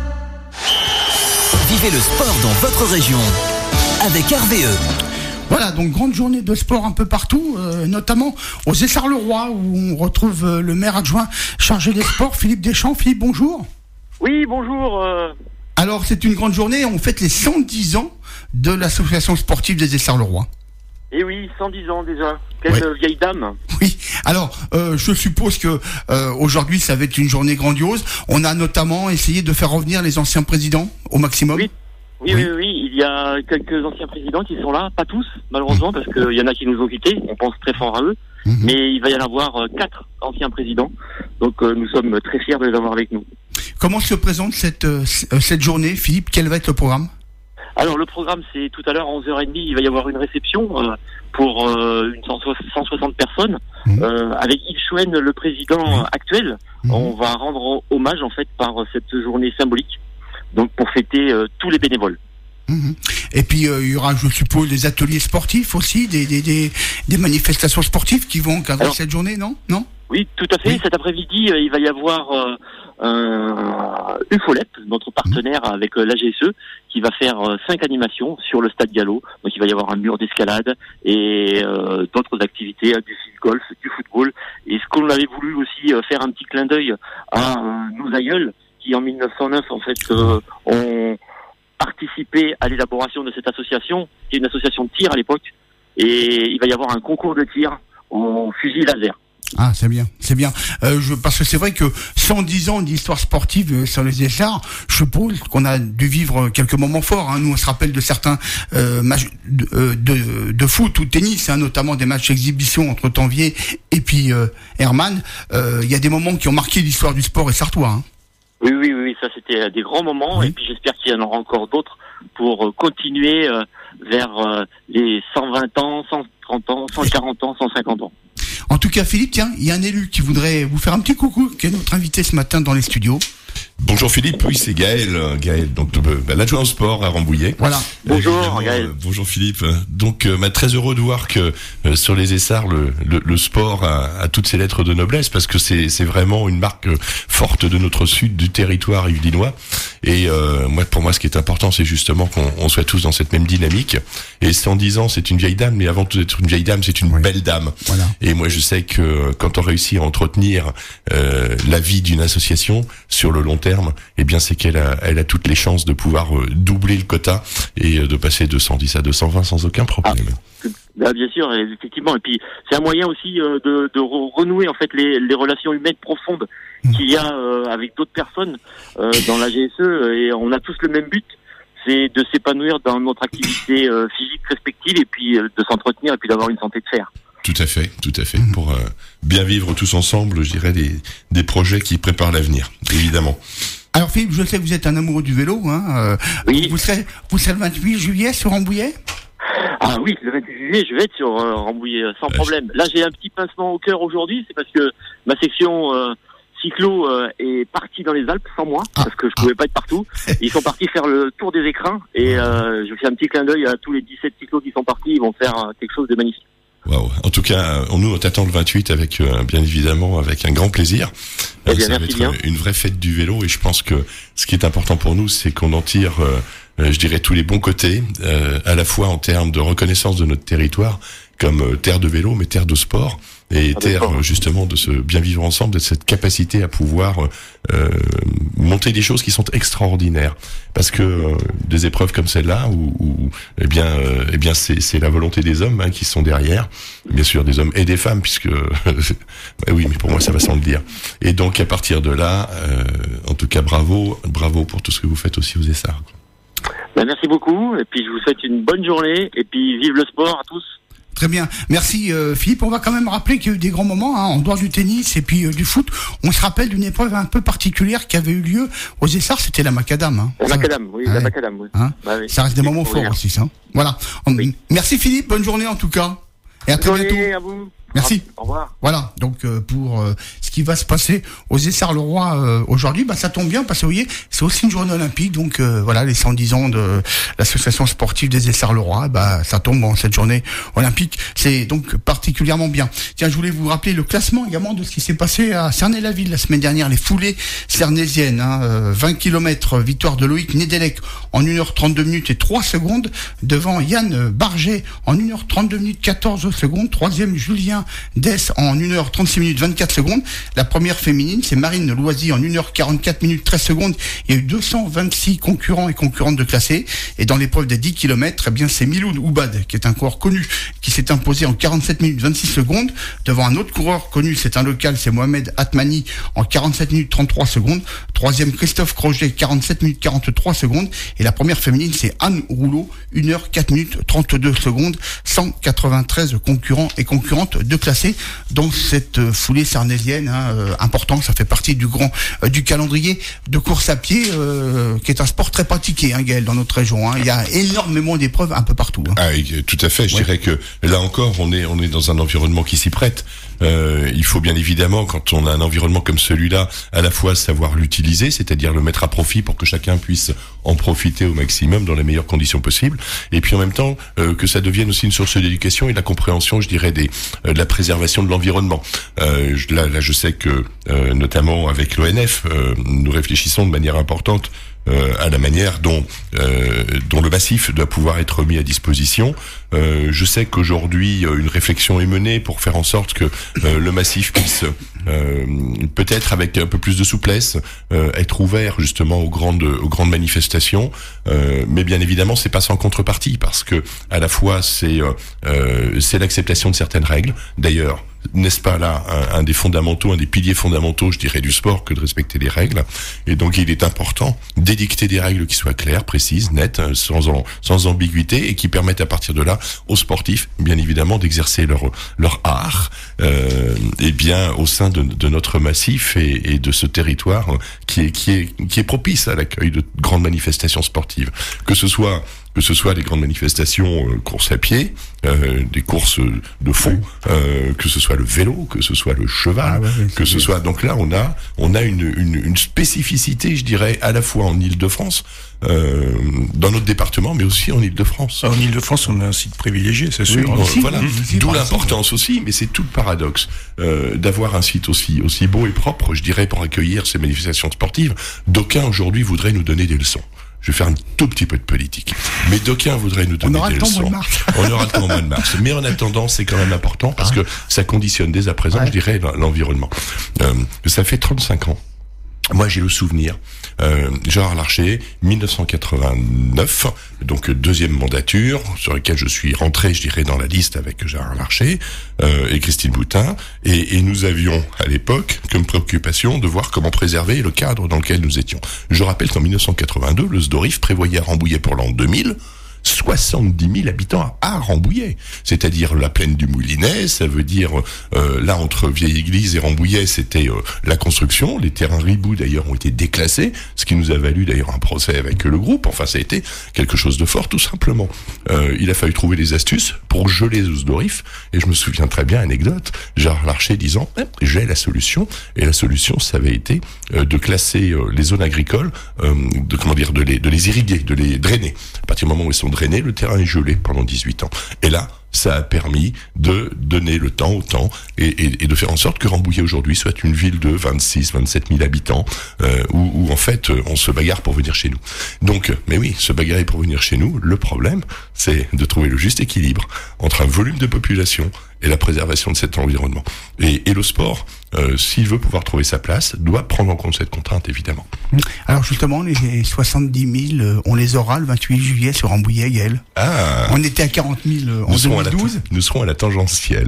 Vivez le sport dans votre région avec RVE. Voilà, donc grande journée de sport un peu partout, notamment aux Essarts-le-Roi, où on retrouve le maire adjoint chargé des sports, Philippe Deschamps. Philippe, bonjour. Oui, bonjour. Alors, c'est une grande journée. On fête les 110 ans de l'association sportive des Essarts-le-Roi. Eh oui, 110 ans déjà. Quelle vieille dame. Oui. Alors, je suppose que aujourd'hui, ça va être une journée grandiose. On a notamment essayé de faire revenir les anciens présidents au maximum. Oui. Il y a quelques anciens présidents qui sont là, pas tous, malheureusement, parce qu'il y en a qui nous ont quittés. On pense très fort à eux. Mais il va y en avoir 4 anciens présidents. Donc, nous sommes très fiers de les avoir avec nous. Comment se présente cette journée, Philippe? Quel va être le programme? Alors, le programme, c'est tout à l'heure, 11h30, il va y avoir une réception pour 160 personnes. Avec Yves Chouen, le président actuel. On va rendre hommage, en fait, par cette journée symbolique. Donc, pour fêter tous les bénévoles. Et puis, il y aura, je suppose, des ateliers sportifs aussi, des manifestations sportives qui vont encadrer cette journée, non? Oui, tout à fait. Oui. Cet après-midi, il va y avoir UFOLEP, notre partenaire avec l'AGSE, qui va faire 5 animations sur le stade Gallo. Donc, il va y avoir un mur d'escalade et d'autres activités, du golf, du football. Et ce qu'on avait voulu aussi faire un petit clin d'œil à nos aïeuls, qui en 1909, en fait, ont participé à l'élaboration de cette association, qui est une association de tir à l'époque. Et il va y avoir un concours de tir au fusil laser. Ah, c'est bien. Parce que c'est vrai que 110 ans d'histoire sportive sur les Essarts, je suppose qu'on a dû vivre quelques moments forts. Hein. Nous, on se rappelle de certains matchs de foot ou de tennis, hein, notamment des matchs d'exhibition entre Tanvier et puis Hermann. Il y a des moments qui ont marqué l'histoire du sport essartois. Hein. Oui, ça c'était des grands moments. Et puis j'espère qu'il y en aura encore d'autres pour continuer vers les 120 ans, 130 ans, 140 ans, 150 ans. En tout cas, Philippe, tiens, il y a un élu qui voudrait vous faire un petit coucou, qui est notre invité ce matin dans les studios. Bonjour Philippe, oui c'est Gaël, donc l'adjoint au sport à Rambouillet. Voilà. Bonjour Gaël. Bonjour Philippe. Donc très heureux de voir que sur les Essarts le sport a toutes ses lettres de noblesse, parce que c'est vraiment une marque forte de notre sud, du territoire yvelinois. Et pour moi ce qui est important, c'est justement qu'on soit tous dans cette même dynamique. Et 110 ans, c'est une vieille dame, mais avant d'être une vieille dame, c'est une belle dame. Voilà. Et moi je sais que quand on réussit à entretenir la vie d'une association sur le long terme, eh bien c'est qu'elle a toutes les chances de pouvoir doubler le quota et de passer de 110 à 220 sans aucun problème. Bien sûr, effectivement. Et puis c'est un moyen aussi de renouer en fait les relations humaines profondes qu'il y a avec d'autres personnes dans la GSE, et on a tous le même but, c'est de s'épanouir dans notre activité physique respective, et puis de s'entretenir, et puis d'avoir une santé de fer. Tout à fait. Pour bien vivre tous ensemble, je dirais, des projets qui préparent l'avenir, évidemment. Alors Philippe, je sais que vous êtes un amoureux du vélo. Hein. Oui. Vous serez le 28 juillet sur Rambouillet? Ah oui, le 28 juillet, je vais être sur Rambouillet sans problème. Là, j'ai un petit pincement au cœur aujourd'hui, c'est parce que ma section cyclo est partie dans les Alpes sans moi, parce que je pouvais pas être partout. Ils sont partis faire le tour des écrins, et je fais un petit clin d'œil à tous les 17 cyclos qui sont partis. Ils vont faire quelque chose de magnifique. Wow. En tout cas, on t'attend le 28 avec, bien évidemment, avec un grand plaisir. Eh bien, ça va être une vraie fête du vélo, et je pense que ce qui est important pour nous, c'est qu'on en tire, je dirais, tous les bons côtés, à la fois en termes de reconnaissance de notre territoire, comme terre de vélo, mais terre de sport, et terre justement de ce bien vivre ensemble, de cette capacité à pouvoir monter des choses qui sont extraordinaires, parce que des épreuves comme celle-là, où eh bien c'est la volonté des hommes qui sont derrière, bien sûr des hommes et des femmes, puisque oui, mais pour moi ça va sans le dire. Et donc à partir de là, en tout cas bravo pour tout ce que vous faites aussi aux Essarts. Merci beaucoup, et puis je vous souhaite une bonne journée, et puis vive le sport à tous. Très bien, merci Philippe. On va quand même rappeler qu'il y a eu des grands moments en dehors du tennis et puis du foot. On se rappelle d'une épreuve un peu particulière qui avait eu lieu aux Essarts, c'était la macadam. Hein. La macadam, oui, la macadam, oui. Hein, oui. Ça reste des moments forts aussi, ça. Voilà. Oui. Merci Philippe, bonne journée en tout cas. Et à très bientôt. À vous. Merci. Au revoir. Voilà, donc pour ce qui va se passer aux Essarts-le-Roi aujourd'hui, ça tombe bien, parce que vous voyez, c'est aussi une journée olympique, donc voilà, les 110 ans de l'association sportive des Essarts-le-Roi, ça tombe en cette journée olympique, c'est donc particulièrement bien. Tiens, je voulais vous rappeler le classement également de ce qui s'est passé à Cernay-la-Ville la semaine dernière, les foulées cernésiennes, 20 km, victoire de Loïc Nedelec en 1h32 minutes et 3 secondes, devant Yann Barget en 1h32 minutes 14 secondes, troisième Julien masculin d'Es en 1h36 minutes 24 secondes. La première féminine, c'est Marine Loisy en 1h44 minutes 13 secondes. Il y a eu 226 concurrents et concurrentes de classés. Et dans l'épreuve des 10 km, eh bien, c'est Miloud Oubad, qui est un coureur connu, qui s'est imposé en 47 minutes 26 secondes devant un autre coureur connu, c'est un local, c'est Mohamed Atmani en 47 minutes 33 secondes. Troisième, Christophe Croget, 47 minutes 43 secondes. Et la première féminine, c'est Anne Rouleau, 1h4 minutes 32 secondes. 193 concurrents et concurrentes de classés dans cette foulée sarnésienne, important. Ça fait partie du calendrier de course à pied, qui est un sport très pratiqué, Gaël, dans notre région. Il y a énormément d'épreuves un peu partout. Ah, tout à fait. Je dirais que là encore, on est dans un environnement qui s'y prête. Il faut bien évidemment, quand on a un environnement comme celui-là, à la fois savoir l'utiliser, c'est-à-dire le mettre à profit pour que chacun puisse en profiter au maximum dans les meilleures conditions possibles, et puis en même temps que ça devienne aussi une source d'éducation et de la compréhension, je dirais, de la préservation de l'environnement. Là, je sais que notamment avec l'ONF, nous réfléchissons de manière importante à la manière dont le massif doit pouvoir être mis à disposition. Je sais qu'aujourd'hui une réflexion est menée pour faire en sorte que le massif puisse peut-être avec un peu plus de souplesse être ouvert justement aux grandes manifestations, mais bien évidemment c'est pas sans contrepartie, parce que à la fois c'est l'acceptation de certaines règles. D'ailleurs, n'est-ce pas là un des fondamentaux, un des piliers fondamentaux, je dirais, du sport, que de respecter les règles. Et donc il est important d'édicter des règles qui soient claires, précises, nettes, sans ambiguïté, et qui permettent à partir de là aux sportifs, bien évidemment, d'exercer leur art, et bien au sein de notre massif et de ce territoire qui est propice à l'accueil de grandes manifestations sportives, que ce soit les grandes manifestations courses à pied, des courses de fond, que ce soit le vélo, que ce soit le cheval, que ce soit. Donc là, on a une spécificité, je dirais, à la fois en Île-de-France, dans notre département, mais aussi en Île-de-France. En Île-de-France, on a un site privilégié, c'est sûr. Voilà. D'où l'importance aussi, mais c'est tout le paradoxe d'avoir un site aussi beau et propre, je dirais, pour accueillir ces manifestations sportives. D'aucuns aujourd'hui voudraient nous donner des leçons. Je vais faire un tout petit peu de politique. Mais d'aucuns voudraient nous donner des leçons. On aura le temps au mois de mars. Mais en attendant, c'est quand même important parce que ça conditionne dès à présent, je dirais, l'environnement. Ça fait 35 ans. Moi, j'ai le souvenir, Gérard Larcher, 1989, donc deuxième mandature, sur laquelle je suis rentré, je dirais, dans la liste avec Gérard Larcher et Christine Boutin, et nous avions, à l'époque, comme préoccupation de voir comment préserver le cadre dans lequel nous étions. Je rappelle qu'en 1982, le SDORIF prévoyait à Rambouillet pour l'an 2000 70 000 habitants à Rambouillet, c'est-à-dire la plaine du Moulinet. Ça veut dire là entre Vieille Église et Rambouillet, c'était la construction. Les terrains Ribou d'ailleurs ont été déclassés, ce qui nous a valu d'ailleurs un procès avec le groupe. Enfin, ça a été quelque chose de fort, tout simplement. Il a fallu trouver des astuces pour geler les SDORIF, et je me souviens très bien, anecdote, Gérard Larcher disant j'ai la solution, et la solution ça avait été de classer les zones agricoles, de les irriguer, de les drainer. À partir du moment où ils sont drainés, le terrain est gelé pendant 18 ans. Et là, ça a permis de donner le temps au temps et de faire en sorte que Rambouillet aujourd'hui soit une ville de 27 000 habitants où en fait on se bagarre pour venir chez nous. Donc, mais oui, se bagarrer pour venir chez nous, le problème c'est de trouver le juste équilibre entre un volume de population et la préservation de cet environnement. Et le sport, s'il veut pouvoir trouver sa place, doit prendre en compte cette contrainte, évidemment. Alors justement, les 70 000, on les aura le 28 juillet sur Rambouillet, Gaël. On était à 40 000 en 2012. Nous serons à la tangentielle.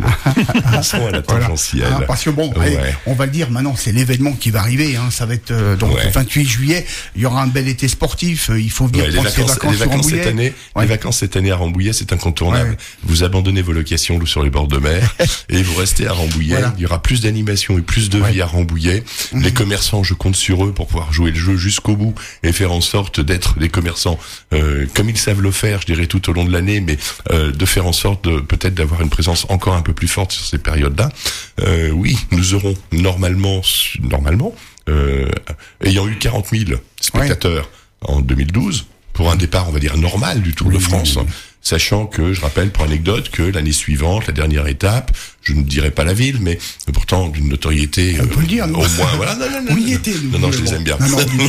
Parce que bon, allez, on va le dire maintenant, c'est l'événement qui va arriver. Ça va être le 28 juillet. Il y aura un bel été sportif. Il faut venir prendre ses vacances sur Rambouillet. Cette année, les vacances cette année à Rambouillet, c'est incontournable. Vous abandonnez vos locations sur les bords de mer et vous restez à Rambouillet. Il y aura plus d'animation et plus de vie à Rambouillet. Les commerçants, je compte sur eux pour pouvoir jouer le jeu jusqu'au bout et faire en sorte d'être des commerçants comme ils savent le faire, je dirais, tout au long de l'année, mais de faire en sorte peut-être d'avoir une présence encore un peu plus forte sur ces périodes-là. Oui, nous aurons normalement, ayant eu 40 000 spectateurs en 2012, pour un départ, on va dire, normal du Tour de France. Sachant que, je rappelle pour anecdote, que l'année suivante, la dernière étape, je ne dirais pas la ville, mais pourtant d'une notoriété on peut le dire, au moins. Voilà, on y était. Non, je les aime bien.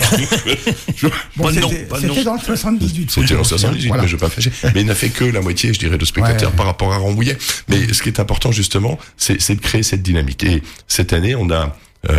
C'était dans le 78. C'était dans le 78, mais je ne veux pas fâcher. Mais il n'a fait que la moitié, je dirais, de spectateurs par rapport à Rambouillet. Mais ce qui est important justement, c'est de créer cette dynamique. Et cette année, on a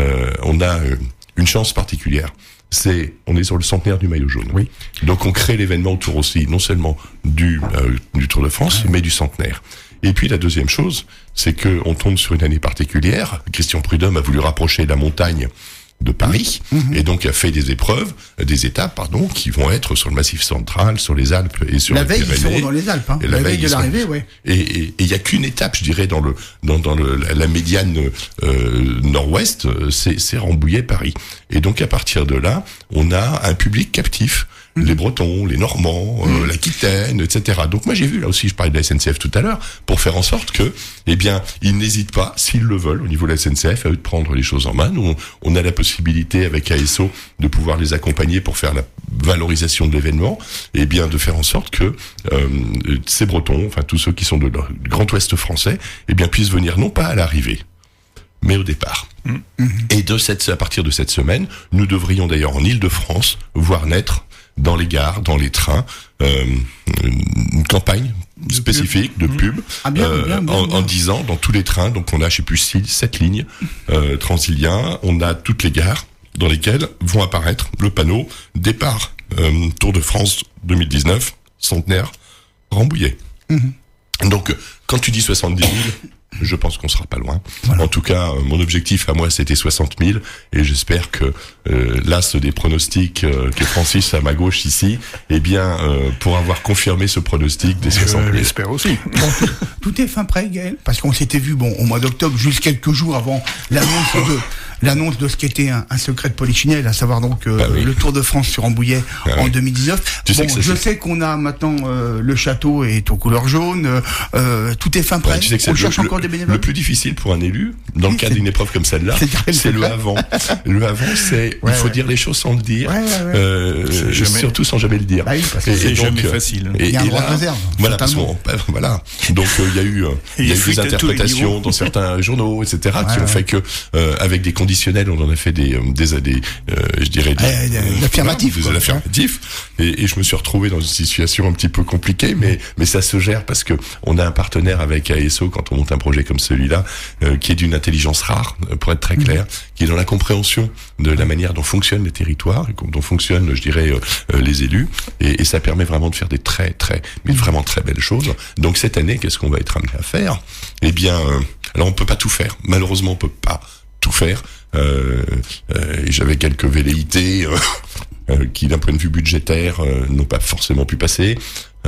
une chance particulière. On est sur le centenaire du maillot jaune. Oui. Donc on crée l'événement autour aussi, non seulement du Tour de France, mais du centenaire. Et puis la deuxième chose, c'est que on tombe sur une année particulière. Christian Prudhomme a voulu rapprocher la montagne de Paris, et donc a fait des étapes, qui vont être sur le Massif central, sur les Alpes et sur la les Pyrénées. Ils seront dans les Alpes, Et la veille de l'arrivée, Et il y a qu'une étape, je dirais, dans la médiane nord-ouest, c'est Rambouillet-Paris. Et donc à partir de là, on a un public captif. Les Bretons, les Normands, l'Aquitaine, etc. Donc moi j'ai vu, là aussi je parlais de la SNCF tout à l'heure, pour faire en sorte que, ils n'hésitent pas, s'ils le veulent, au niveau de la SNCF, à eux de prendre les choses en main. Nous, on a la possibilité avec ASO de pouvoir les accompagner pour faire la valorisation de l'événement, et bien de faire en sorte que ces Bretons, enfin tous ceux qui sont du Grand Ouest français, puissent venir non pas à l'arrivée, mais au départ. Et à partir de cette semaine, nous devrions d'ailleurs en Île-de-France voir naître dans les gares, dans les trains, une campagne spécifique de pub en disant dans tous les trains, donc on a 7 lignes transiliens, on a toutes les gares dans lesquelles vont apparaître le panneau départ Tour de France 2019 centenaire Rambouillet. Donc quand tu dis 70 000, je pense qu'on sera pas loin. Voilà. En tout cas, mon objectif à moi, c'était 60 000, et j'espère que l'as des pronostics que Francis à ma gauche ici, pour avoir confirmé ce pronostic des 60 000. Je l'espère aussi. Bon, tout est fin prêt, Gaël, parce qu'on s'était vu, au mois d'octobre, juste quelques jours avant l'annonce de ce qui était un secret de Polichinelle, à savoir donc le Tour de France sur Rambouillet en 2019. Je sais qu'on a maintenant le château est aux couleurs jaunes, tout est fin prêt. Tu sais que on cherche encore des bénévoles. Le plus difficile pour un élu, dans le cadre d'une épreuve comme celle-là, c'est le avant. Le avant, il faut dire les choses sans le dire, surtout sans jamais le dire. C'est jamais facile. Il y a un droit de réserve. Voilà. Donc il y a eu des interprétations dans certains journaux, etc., qui ont fait que avec des conditionnels, on en a fait des affirmatifs. Et je me suis retrouvé dans une situation un petit peu compliquée, mais ça se gère parce que on a un partenaire avec ASO quand on monte un projet comme celui-là, qui est d'une intelligence rare, pour être très clair, qui est dans la compréhension de la manière dont fonctionnent les territoires, dont fonctionnent, les élus, et ça permet vraiment de faire des vraiment très belles choses. Donc cette année, qu'est-ce qu'on va être amené à faire ? Alors on peut pas tout faire. Malheureusement, on peut pas tout faire. Et j'avais quelques velléités qui, d'un point de vue budgétaire, n'ont pas forcément pu passer.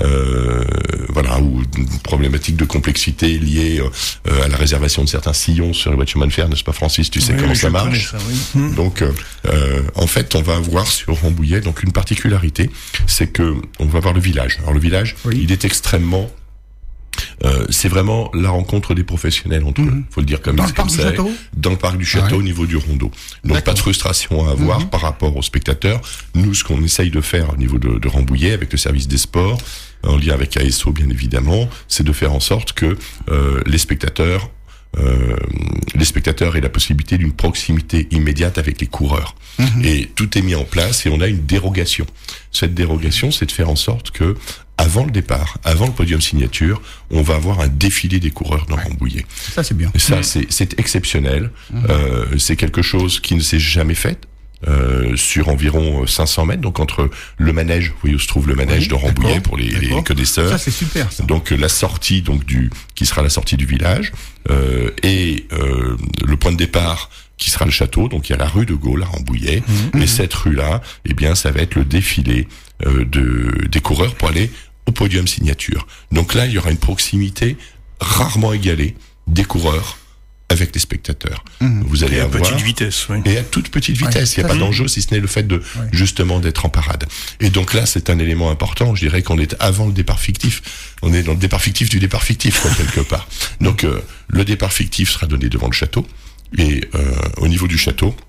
Ou une problématique de complexité liée à la réservation de certains sillons sur les voies de chemin de fer, n'est-ce pas, Francis? Tu sais comment ça marche. Donc, en fait, on va avoir sur Rambouillet donc une particularité, c'est que on va avoir le village. Alors le village, il est extrêmement c'est vraiment la rencontre des professionnels entre eux, faut le dire comme ça. Dans le parc du château, au niveau du rondeau. Donc pas de frustration à avoir par rapport aux spectateurs. Nous, ce qu'on essaye de faire au niveau de Rambouillet, avec le service des sports, en lien avec ASO bien évidemment, c'est de faire en sorte que les spectateurs aient la possibilité d'une proximité immédiate avec les coureurs. Et tout est mis en place et on a une dérogation. Cette dérogation, c'est de faire en sorte que avant le départ, avant le podium signature, on va avoir un défilé des coureurs dans Rambouillet. Ça, c'est bien. Et ça, c'est exceptionnel. C'est quelque chose qui ne s'est jamais fait. Sur environ 500 mètres, donc entre le manège, vous voyez où se trouve le manège de Rambouillet pour les connaisseurs. Ça, c'est super, ça. Donc la sortie qui sera la sortie du village, et le point de départ qui sera le château, donc il y a la rue de Gaulle à Rambouillet, et cette rue-là, ça va être le défilé des coureurs pour aller au podium signature. Donc là, il y aura une proximité rarement égalée des coureurs avec les spectateurs. Vous allez avoir petite vitesse, et à toute petite vitesse. Il n'y a pas d'enjeu si ce n'est le fait de justement d'être en parade. Et donc là, c'est un élément important. Je dirais qu'on est avant le départ fictif. On est dans le départ fictif du départ fictif, quelque part. Donc le départ fictif sera donné devant le château. Et au niveau du château,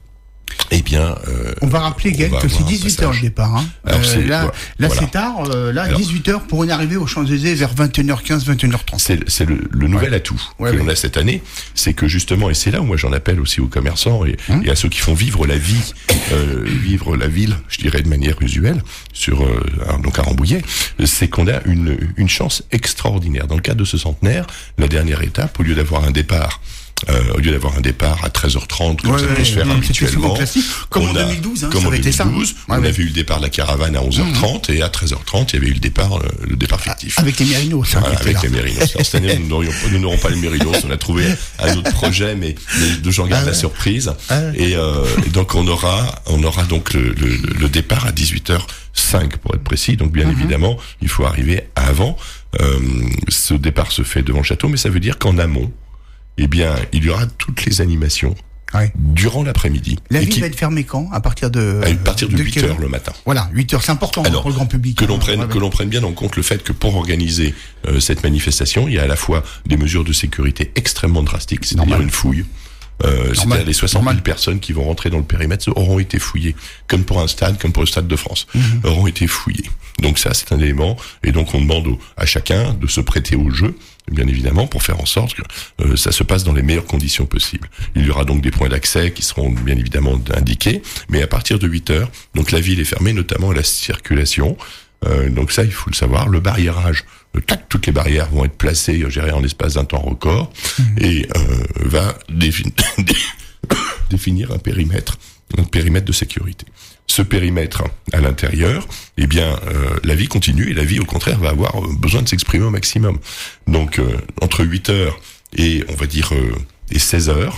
Eh bien, on va rappeler, Gaël, que c'est 18h le départ. Hein. Alors, là, voilà. c'est tard. Là, 18h pour une arrivée aux Champs-Élysées vers 21h15, 21h30. C'est le nouvel atout que l'on a cette année. C'est que justement, et c'est là où moi j'en appelle aussi aux commerçants et à ceux qui font vivre la vie, vivre la ville, je dirais de manière usuelle, donc à Rambouillet, c'est qu'on a une chance extraordinaire. Dans le cadre de ce centenaire, la dernière étape, au lieu d'avoir un départ à 13h30 comme ça peut se faire habituellement, comme en 2012, comme en 2012, on avait eu le départ de la caravane à 11h30 et à 13h30 il y avait eu le départ fictif. Avec les Mérinos. Avec les Mérinos. Alors, cette année nous n'aurons pas les Mérinos, on a trouvé un autre projet, mais j'en garde la surprise. Et donc on aura donc le départ à 18h05 pour être précis. Donc bien évidemment, il faut arriver avant. Ce départ se fait devant le château, mais ça veut dire qu'en amont, eh bien, il y aura toutes les animations durant l'après-midi. La ville va être fermée quand? À partir de 8h le matin. Voilà, 8h, c'est important pour le grand public. Que l'on prenne bien en compte le fait que pour organiser cette manifestation, il y a à la fois des mesures de sécurité extrêmement drastiques, c'est-à-dire une fouille. C'est-à-dire les 60 000 personnes qui vont rentrer dans le périmètre auront été fouillées, comme pour un stade, comme pour le Stade de France, auront été fouillées. Donc ça, c'est un élément, et donc on demande à chacun de se prêter au jeu, bien évidemment, pour faire en sorte que ça se passe dans les meilleures conditions possibles. Il y aura donc des points d'accès qui seront bien évidemment indiqués, mais à partir de 8h, donc la ville est fermée, notamment à la circulation. Donc ça, il faut le savoir. Le barriérage, toutes les barrières vont être placées, gérées en l'espace d'un temps record, et va définir un périmètre de sécurité. Ce périmètre à l'intérieur, eh bien, la vie continue et la vie, au contraire, va avoir besoin de s'exprimer au maximum. Donc, entre 8h et, on va dire, et 16h,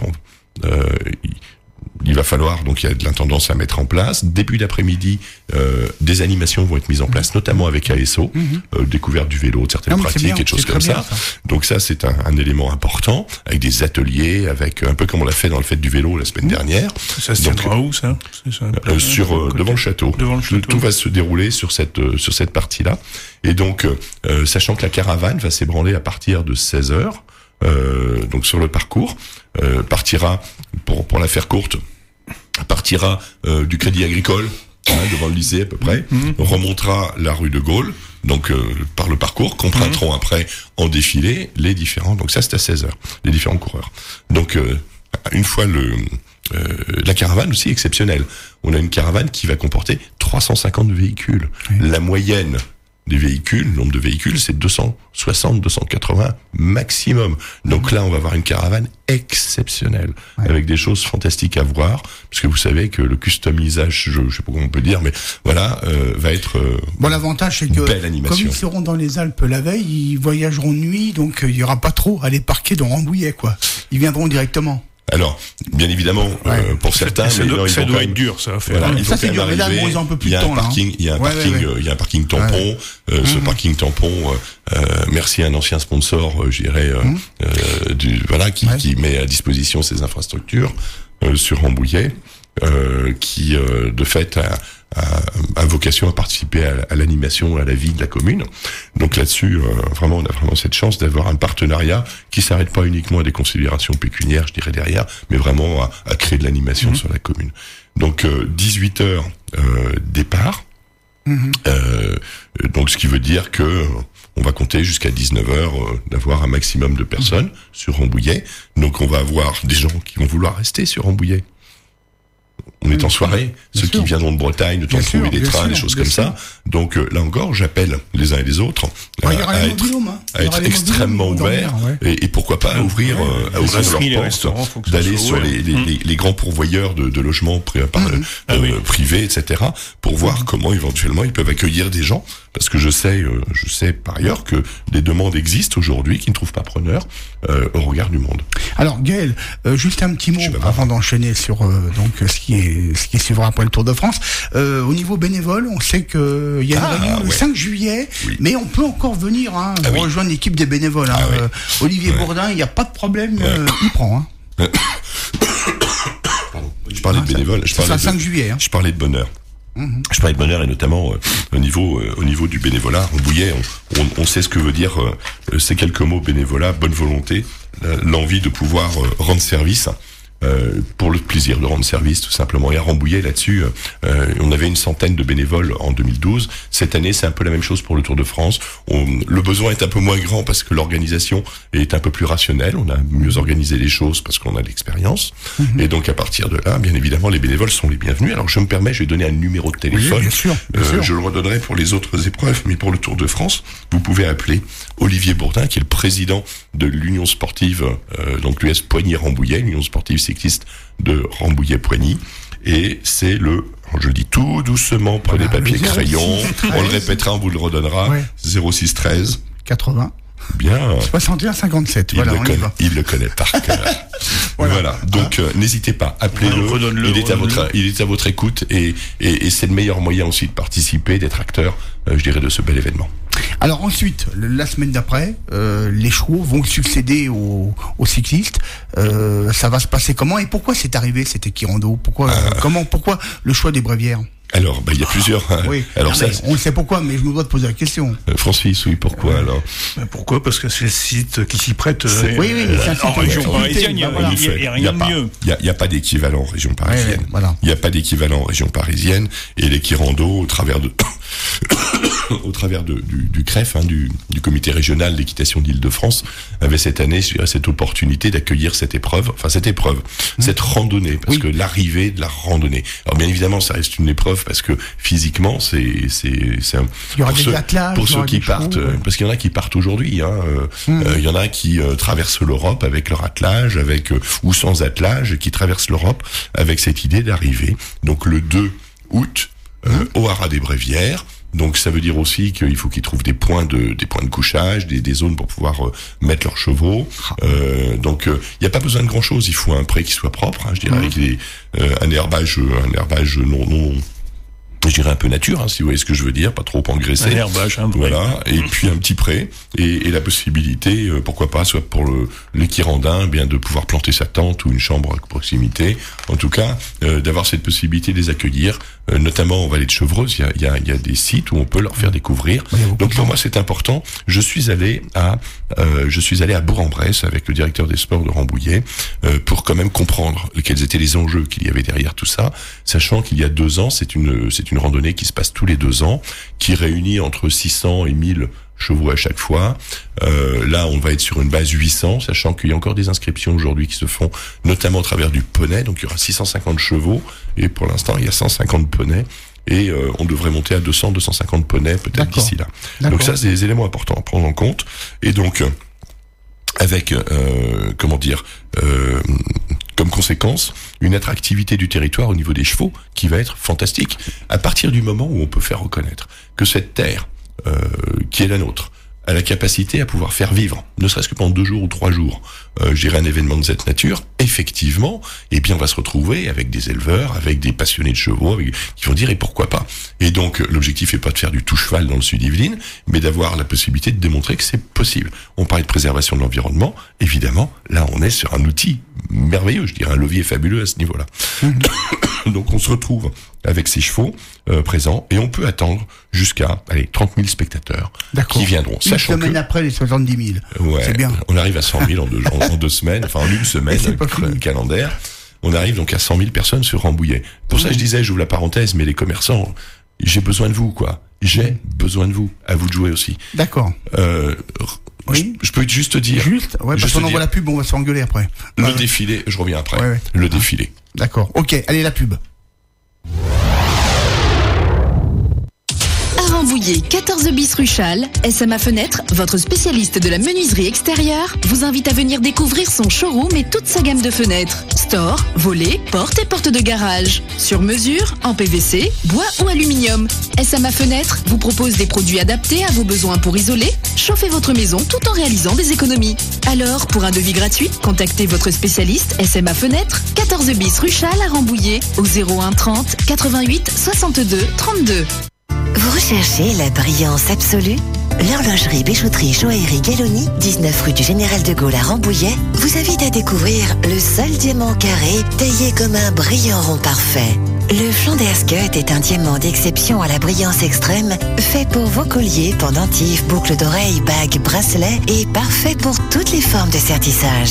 il va falloir, donc il y a de l'intendance à mettre en place. Début d'après-midi, des animations vont être mises en place, notamment avec ASO, découverte du vélo, de certaines pratiques et de choses comme ça. Donc ça, c'est un élément important, avec des ateliers, avec un peu comme on l'a fait dans le Fête du vélo la semaine dernière. Ça se tiendra où, ça, devant le château. Tout va se dérouler sur cette partie-là. Et donc, sachant que la caravane va s'ébranler à partir de 16h, donc sur le parcours, partira, pour la faire courte, partira du Crédit Agricole, devant le lycée à peu près, remontera la rue de Gaulle, donc par le parcours, comprendront après en défilé les différents, donc ça c'est à 16h, les différents coureurs. Donc une fois la caravane aussi exceptionnelle, on a une caravane qui va comporter 350 véhicules. La moyenne des véhicules, le nombre de véhicules, c'est 260, 280 maximum. Donc là, on va avoir une caravane exceptionnelle, avec des choses fantastiques à voir, parce que vous savez que le customisage, je sais pas comment on peut dire, mais voilà, va être l'avantage, c'est que belle animation. Comme ils seront dans les Alpes la veille, ils voyageront de nuit, donc il y aura pas trop à les parquer dans Rambouillet, quoi. Ils viendront directement. Alors, bien évidemment, pour certains, ça doit être dur, ça, à faire. Voilà, il faut c'est dur, mais là, ils ont un peu plus de temps, il y a un parking tampon. Ce parking tampon, merci à un ancien sponsor, je dirais, qui met à disposition ces infrastructures sur Rambouillet, qui, de fait, a vocation à participer à l'animation, à la vie de la commune. Donc là-dessus, vraiment, on a vraiment cette chance d'avoir un partenariat qui s'arrête pas uniquement à des considérations pécuniaires, je dirais, derrière, mais vraiment à créer de l'animation sur la commune. Donc 18h départ. Donc ce qui veut dire que on va compter jusqu'à 19h d'avoir un maximum de personnes sur Rambouillet. Donc on va avoir des gens qui vont vouloir rester sur Rambouillet. On est en soirée, ceux qui viendront de Bretagne, de trouver des trains, des choses comme ça. Donc là encore, j'appelle les uns et les autres à être extrêmement ouverts et pourquoi pas à ouvrir leurs portes, d'aller sur les grands pourvoyeurs de logements privés, etc., pour voir comment éventuellement ils peuvent accueillir des gens. Parce que je sais par ailleurs que des demandes existent aujourd'hui qui ne trouvent pas preneur au regard du monde. Alors Gaël, juste un petit mot avant d'enchaîner sur ce qui suivra après le Tour de France. Au niveau bénévole, on sait qu'il y a une réunion le 5 juillet, mais on peut encore venir rejoindre l'équipe des bénévoles. Olivier Bourdin, il n'y a pas de problème, il prend. Je parlais de bénévoles, je parlais 5 juillet. Je parlais de bonheur. Je parlais de bonheur et notamment au niveau du bénévolat. Rambouillet, on sait ce que veut dire ces quelques mots bénévolat, bonne volonté, l'envie de pouvoir rendre service pour le plaisir de rendre service tout simplement. Et à Rambouillet là-dessus, on avait une centaine de bénévoles en 2012. Cette année, c'est un peu la même chose pour le Tour de France. Le besoin est un peu moins grand parce que l'organisation est un peu plus rationnelle. On a mieux organisé les choses parce qu'on a de l'expérience. Et donc à partir de là, bien évidemment, les bénévoles sont les bienvenus. Alors je me permets, je vais donner un numéro de téléphone. Oui, bien sûr. Je le redonnerai pour les autres épreuves, mais pour le Tour de France, vous pouvez appeler Olivier Bourdin, qui est le président de l'Union sportive, donc l'US Poigny-Rambouillet, l'Union sportive cycliste de Rambouillet-Poigny. Et c'est je le dis tout doucement, prenez papier, crayon, on le répétera, on vous le redonnera, 06 13 80 Bien. 61 57. Il le connaît par cœur. Voilà. Donc n'hésitez pas, appelez-le. Il est à votre écoute et c'est le meilleur moyen aussi de participer, d'être acteur, je dirais, de ce bel événement. Alors ensuite, la semaine d'après, les chevaux vont succéder aux cyclistes. Ça va se passer comment et pourquoi c'est arrivé cet équirando? Pourquoi le choix des bréviaires? Alors, il y a plusieurs. Oui. Alors on sait pourquoi, mais je me dois de poser la question. Francis, oui, pourquoi alors? Pourquoi? Parce que c'est le site qui s'y prête. Oui, mais c'est un site en région parisienne, il n'y a rien de mieux. Il n'y a pas d'équivalent en région parisienne. Il n'y a pas d'équivalent en région parisienne. Et l'équirando, au travers du CREF, du comité régional d'équitation d'Île-de-France, avait cette année, je dirais, cette opportunité d'accueillir cette randonnée, parce que l'arrivée de la randonnée. Alors bien évidemment, ça reste une épreuve parce que physiquement, c'est il y aura des attelages, pour ceux qui partent, parce qu'il y en a qui partent aujourd'hui. Il y en a qui traversent l'Europe avec leur attelage, ou sans attelage, qui traversent l'Europe avec cette idée d'arriver. Donc le 2 août au Haras des Bréviaires. Donc ça veut dire aussi qu'il faut qu'ils trouvent des points de couchage, des zones pour pouvoir mettre leurs chevaux. Donc il n'y a pas besoin de grand chose. Il faut un pré qui soit propre, je dirais, avec un herbage non, je dirais un peu nature, si vous voyez ce que je veux dire, pas trop engraissé. Un herbage, voilà. Et puis un petit pré et la possibilité, pourquoi pas, soit pour l'équirandin, bien de pouvoir planter sa tente ou une chambre à proximité. En tout cas, d'avoir cette possibilité de les accueillir. Notamment en vallée de Chevreuse, il y a des sites où on peut leur faire découvrir. Donc pour moi c'est important. Je suis allé à Bourg-en-Bresse avec le directeur des sports de Rambouillet pour quand même comprendre quels étaient les enjeux qu'il y avait derrière tout ça, sachant qu'il y a 2 ans, c'est une randonnée qui se passe tous les 2 ans, qui réunit entre 600 et 1000 chevaux à chaque fois. Là, on va être sur une base 800, sachant qu'il y a encore des inscriptions aujourd'hui qui se font, notamment au travers du poney. Donc, il y aura 650 chevaux, et pour l'instant, il y a 150 poneys. Et on devrait monter à 200-250 poneys peut-être d'ici là. Donc ça, c'est des éléments importants à prendre en compte. Et donc, avec, comme conséquence, une attractivité du territoire au niveau des chevaux qui va être fantastique. À partir du moment où on peut faire reconnaître que cette terre, qui est la nôtre, a la capacité à pouvoir faire vivre, ne serait-ce que pendant 2 jours ou 3 jours, un événement de cette nature, effectivement, on va se retrouver avec des éleveurs, avec des passionnés de chevaux, qui vont dire, et pourquoi pas? Et donc, l'objectif est pas de faire du tout cheval dans le sud Yvelines, mais d'avoir la possibilité de démontrer que c'est possible. On parlait de préservation de l'environnement, évidemment, là, on est sur un outil merveilleux, je dirais, un levier fabuleux à ce niveau-là. Donc, on se retrouve avec ces chevaux présents, et on peut attendre jusqu'à 30 000 spectateurs qui viendront. Une semaine après les 70 000. Ouais, c'est bien. On arrive à 100 000 en 2 semaines, enfin en une semaine, calendaire. On arrive donc à 100 000 personnes sur Rambouillet. Pour ça, je disais, j'ouvre la parenthèse, mais les commerçants, j'ai besoin de vous, quoi. J'ai besoin de vous. À vous de jouer aussi. D'accord. Oui. Je peux juste te dire. Parce qu'on envoie la pub, on va s'engueuler après. Le défilé, je reviens après. Le défilé. D'accord. Ok, allez, la pub. Rambouillet, 14 bis rue Châle, SMA Fenêtre, votre spécialiste de la menuiserie extérieure, vous invite à venir découvrir son showroom et toute sa gamme de fenêtres. Store, volets, portes et portes de garage. Sur mesure, en PVC, bois ou aluminium. SMA Fenêtre vous propose des produits adaptés à vos besoins pour isoler, chauffer votre maison tout en réalisant des économies. Alors, pour un devis gratuit, contactez votre spécialiste SMA Fenêtre, 14 bis rue Châle à Rambouillet, au 01 30 88 62 32. Vous recherchez la brillance absolue? L'horlogerie bijouterie Joaillerie Galloni, 19 rue du Général de Gaulle à Rambouillet, vous invite à découvrir le seul diamant carré taillé comme un brillant rond parfait. Le Flanders Cut est un diamant d'exception à la brillance extrême, fait pour vos colliers, pendentifs, boucles d'oreilles, bagues, bracelets et parfait pour toutes les formes de sertissage.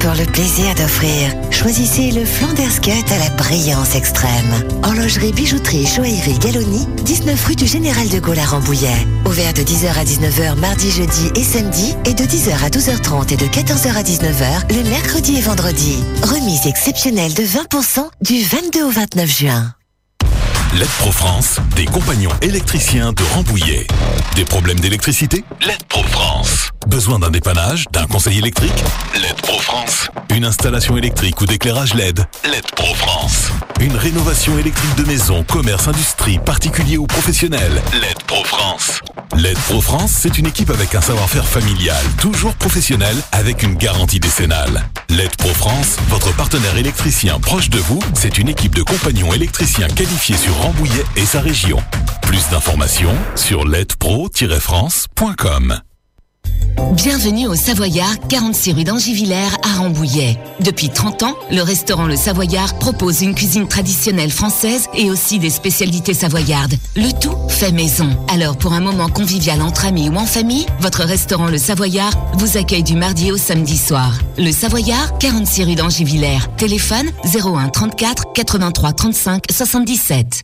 pour le plaisir d'offrir. Choisissez le Flanders Cut à la brillance extrême. Horlogerie, bijouterie, joaillerie, Galloni, 19 rue du Général de Gaulle à Rambouillet. Ouvert de 10h à 19h mardi, jeudi et samedi et de 10h à 12h30 et de 14h à 19h le mercredi et vendredi. Remise exceptionnelle de 20% du 22 au 29 juin. LED Pro France, des compagnons électriciens de Rambouillet. Des problèmes d'électricité? LED Pro France. Besoin d'un dépannage, d'un conseil électrique? LED Pro France. Une installation électrique ou d'éclairage LED? LED Pro France. Une rénovation électrique de maison, commerce, industrie, particulier ou professionnel? LED Pro France. LED Pro France, c'est une équipe avec un savoir-faire familial, toujours professionnel, avec une garantie décennale. LED Pro France, votre partenaire électricien proche de vous, c'est une équipe de compagnons électriciens qualifiés sur Rambouillet et sa région. Plus d'informations sur ledpro-france.com. Bienvenue au Savoyard, 46 rue d'Angivillers à Rambouillet. Depuis 30 ans, le restaurant Le Savoyard propose une cuisine traditionnelle française et aussi des spécialités savoyardes. Le tout fait maison. Alors pour un moment convivial entre amis ou en famille, votre restaurant Le Savoyard vous accueille du mardi au samedi soir. Le Savoyard, 46 rue d'Angivillers. Téléphone 01 34 83 35 77.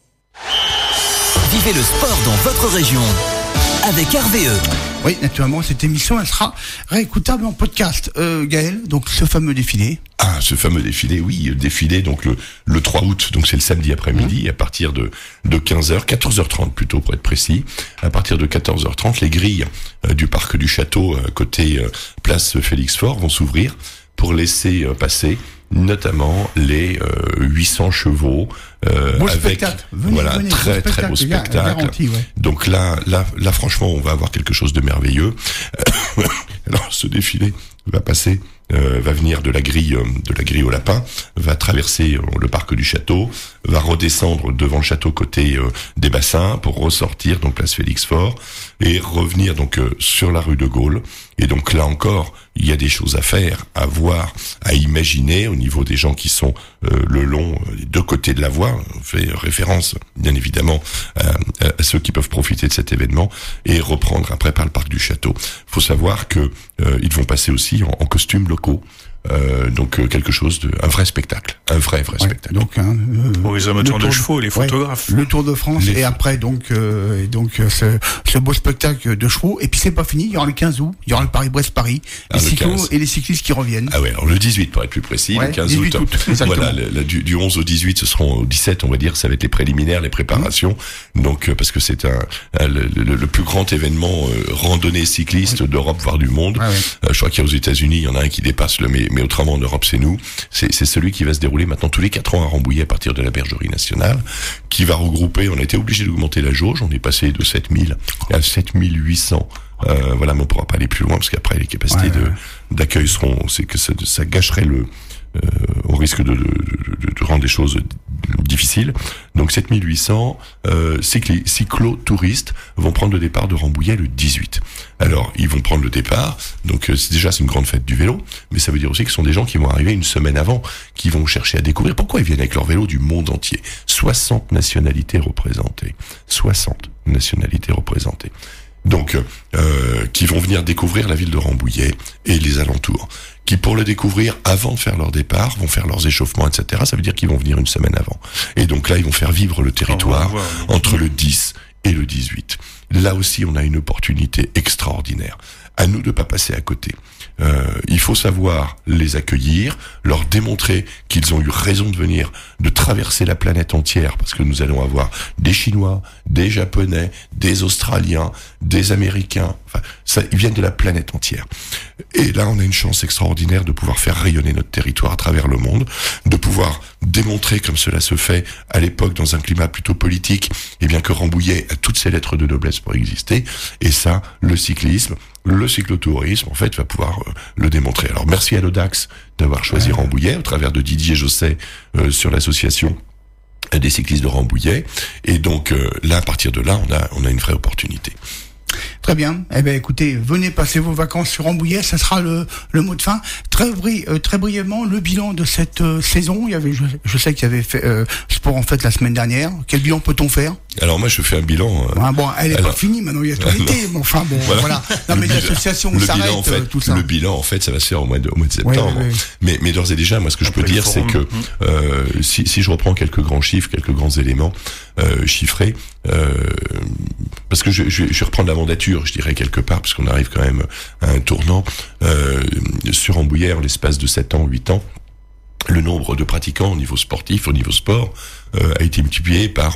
Vivez le sport dans votre région avec RVE. Oui, naturellement, cette émission, elle sera réécoutable en podcast. Gaël, donc ce fameux défilé. Ah, ce fameux défilé, oui, le défilé, donc le 3 août, donc c'est le samedi après-midi, à partir de 15h, 14h30 plutôt pour être précis. À partir de 14h30, les grilles du parc du château, côté place Félix Faure, vont s'ouvrir pour laisser passer notamment les 800 chevaux avec venez, très beau spectacle. Garantie, ouais. Donc là franchement on va avoir quelque chose de merveilleux. Alors ce défilé va passer va venir de la grille au lapin, va traverser le parc du château, va redescendre devant le château côté des bassins pour ressortir donc place Félix Faure et revenir donc sur la rue de Gaulle. Et donc là encore, il y a des choses à faire, à voir, à imaginer au niveau des gens qui sont le long, les deux côtés de la voie. On fait référence, bien évidemment, à ceux qui peuvent profiter de cet événement et reprendre après par le parc du château. Il faut savoir que ils vont passer aussi en costumes locaux. Donc quelque chose un vrai spectacle, un vrai spectacle. Donc pour les amateurs de chevaux et les photographes. Le Tour de France et après donc ce beau spectacle de chevaux. Et puis c'est pas fini, il y aura le 15 août, il y aura le Paris-Brest-Paris, les cyclos et les cyclistes qui reviennent. Ah ouais, alors le 18 pour être plus précis, le 15 août. Voilà, du 11 au 18, ce seront au 17, on va dire, ça va être les préliminaires, les préparations. Donc parce que c'est le plus grand événement randonnée cycliste d'Europe voire du monde. Je crois qu'il y a aux États-Unis, il y en a un qui dépasse mais autrement en Europe c'est nous, c'est celui qui va se dérouler maintenant tous les 4 ans à Rambouillet à partir de la Bergerie Nationale, qui va regrouper, on a été obligé d'augmenter la jauge, on est passé de 7000 à 7800, voilà, mais on pourra pas aller plus loin parce qu'après les capacités d'accueil seront, c'est que ça gâcherait au risque de rendre les choses difficiles. Donc 7800 cyclo-touristes vont prendre le départ de Rambouillet le 18. Alors ils vont prendre le départ, donc c'est une grande fête du vélo, mais ça veut dire aussi que ce sont des gens qui vont arriver une semaine avant, qui vont chercher à découvrir. Pourquoi ils viennent avec leur vélo du monde entier? 60 nationalités représentées. 60 nationalités représentées. Donc, qui vont venir découvrir la ville de Rambouillet et les alentours, qui pour le découvrir avant de faire leur départ, vont faire leurs échauffements, etc. Ça veut dire qu'ils vont venir une semaine avant. Et donc là, ils vont faire vivre le territoire entre le 10 et le 18. Là aussi, on a une opportunité extraordinaire. À nous de pas passer à côté. Il faut savoir les accueillir, leur démontrer qu'ils ont eu raison de venir, de traverser la planète entière, parce que nous allons avoir des Chinois, des Japonais, des Australiens, des Américains, enfin, ils viennent de la planète entière. Et là, on a une chance extraordinaire de pouvoir faire rayonner notre territoire à travers le monde, de pouvoir démontrer, comme cela se fait à l'époque dans un climat plutôt politique, eh bien que Rambouillet a toutes ses lettres de noblesse pour exister, et ça, le cyclisme, le cyclotourisme, en fait, va pouvoir le démontrer. Alors, merci à l'Audax d'avoir choisi Rambouillet, au travers de Didier Josset, sur l'association des cyclistes de Rambouillet. Et donc, là, à partir de là, on a une vraie opportunité. Très bien. Eh ben, écoutez, venez passer vos vacances sur Rambouillet, ça sera le mot de fin. Très brièvement, le bilan de cette saison. Il y avait, je sais qu'il y avait fait sport en fait la semaine dernière. Quel bilan peut-on faire? Alors moi, je fais un bilan. Elle est pas finie maintenant. Il y a tout l'été. Mais enfin bon, voilà. Non, mais l'association s'arrête. En fait, tout ça. Le bilan, en fait, ça va se faire au mois de septembre. Oui. Mais d'ores et déjà, moi, ce que je peux dire, c'est que si je reprends quelques grands chiffres, quelques grands éléments chiffrés, parce que je vais reprendre la mandature, je dirais quelque part, parce qu'on arrive quand même à un tournant sur Rambouillet, en l'espace de 7 ans, 8 ans. Le nombre de pratiquants au niveau sportif, au niveau sport, a été multiplié par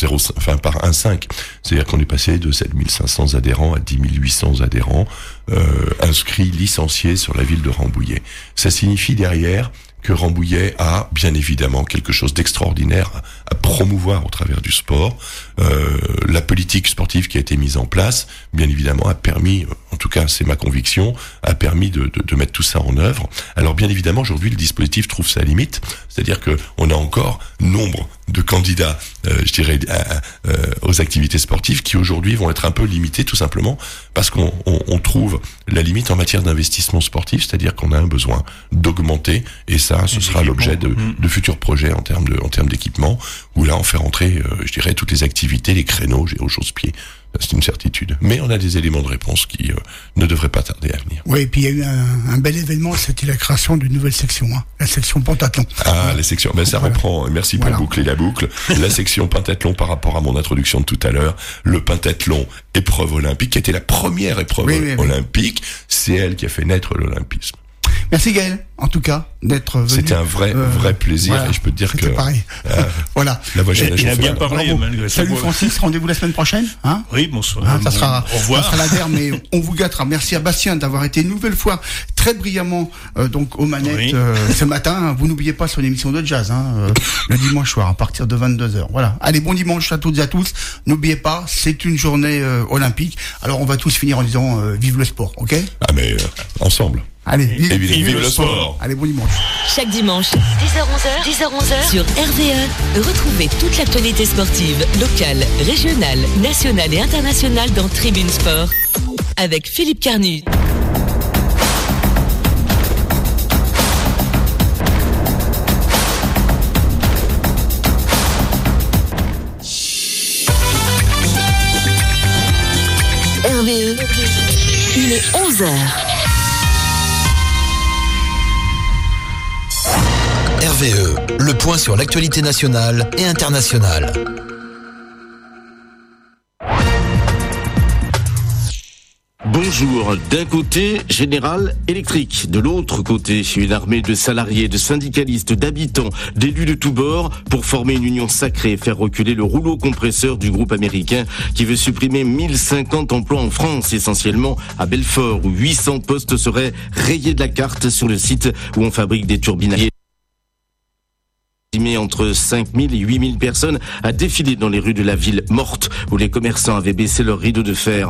1,5. C'est-à-dire qu'on est passé de 7500 adhérents à 10 800 adhérents inscrits, licenciés sur la ville de Rambouillet. Ça signifie derrière que Rambouillet a bien évidemment quelque chose d'extraordinaire à promouvoir au travers du sport. La politique sportive qui a été mise en place, bien évidemment, a permis, en tout cas c'est ma conviction, a permis de mettre tout ça en œuvre. Alors bien évidemment, aujourd'hui, le dispositif trouve sa limite, c'est-à-dire que on a encore nombre de candidats, je dirais, aux activités sportives qui aujourd'hui vont être un peu limités, tout simplement parce qu'on trouve la limite en matière d'investissement sportif, c'est-à-dire qu'on a un besoin d'augmenter, et ça, ce sera l'objet de futurs projets en termes d'équipement, où là on fait rentrer, je dirais, toutes les activités, les créneaux, aux chausse-pieds. C'est une certitude. Mais on a des éléments de réponse qui ne devraient pas tarder à venir. Oui, et puis il y a eu un bel événement, c'était la création d'une nouvelle section, la section pentathlon. Ah, la section, ça reprend, merci pour boucler la boucle. La section pentathlon par rapport à mon introduction de tout à l'heure, le pentathlon épreuve olympique, qui était la première épreuve olympique, c'est elle qui a fait naître l'olympisme. Merci Gaël, en tout cas, d'être venu. C'était un vrai plaisir, et je peux te dire que... pareil. Voilà. La voix il a bien parlé, malgré ça. Salut Francis, rendez-vous la semaine prochaine. Oui, bonsoir. Ça sera, au revoir. Ça sera la dernière, mais on vous gâtera. Merci à Bastien d'avoir été une nouvelle fois très brillamment donc aux manettes ce matin. Vous n'oubliez pas son émission de jazz, le dimanche soir à partir de 22h. Voilà. Allez, bon dimanche à toutes et à tous. N'oubliez pas, c'est une journée olympique. Alors on va tous finir en disant vive le sport, ok? Ah mais ensemble. Allez, vive le sport. Allez, bon dimanche. Chaque dimanche, 10h-11h, sur RVE, retrouvez toute l'actualité sportive, locale, régionale, nationale et internationale dans Tribune Sport, avec Philippe Carnu. RVE, il est 11h. RVE, le point sur l'actualité nationale et internationale. Bonjour. D'un côté, General Electric. De l'autre côté, une armée de salariés, de syndicalistes, d'habitants, d'élus de tous bords pour former une union sacrée et faire reculer le rouleau compresseur du groupe américain qui veut supprimer 1050 emplois en France, essentiellement à Belfort, où 800 postes seraient rayés de la carte sur le site où on fabrique des turbines. Entre 5000 et 8000 personnes à défiler dans les rues de la ville morte où les commerçants avaient baissé leurs rideaux de fer.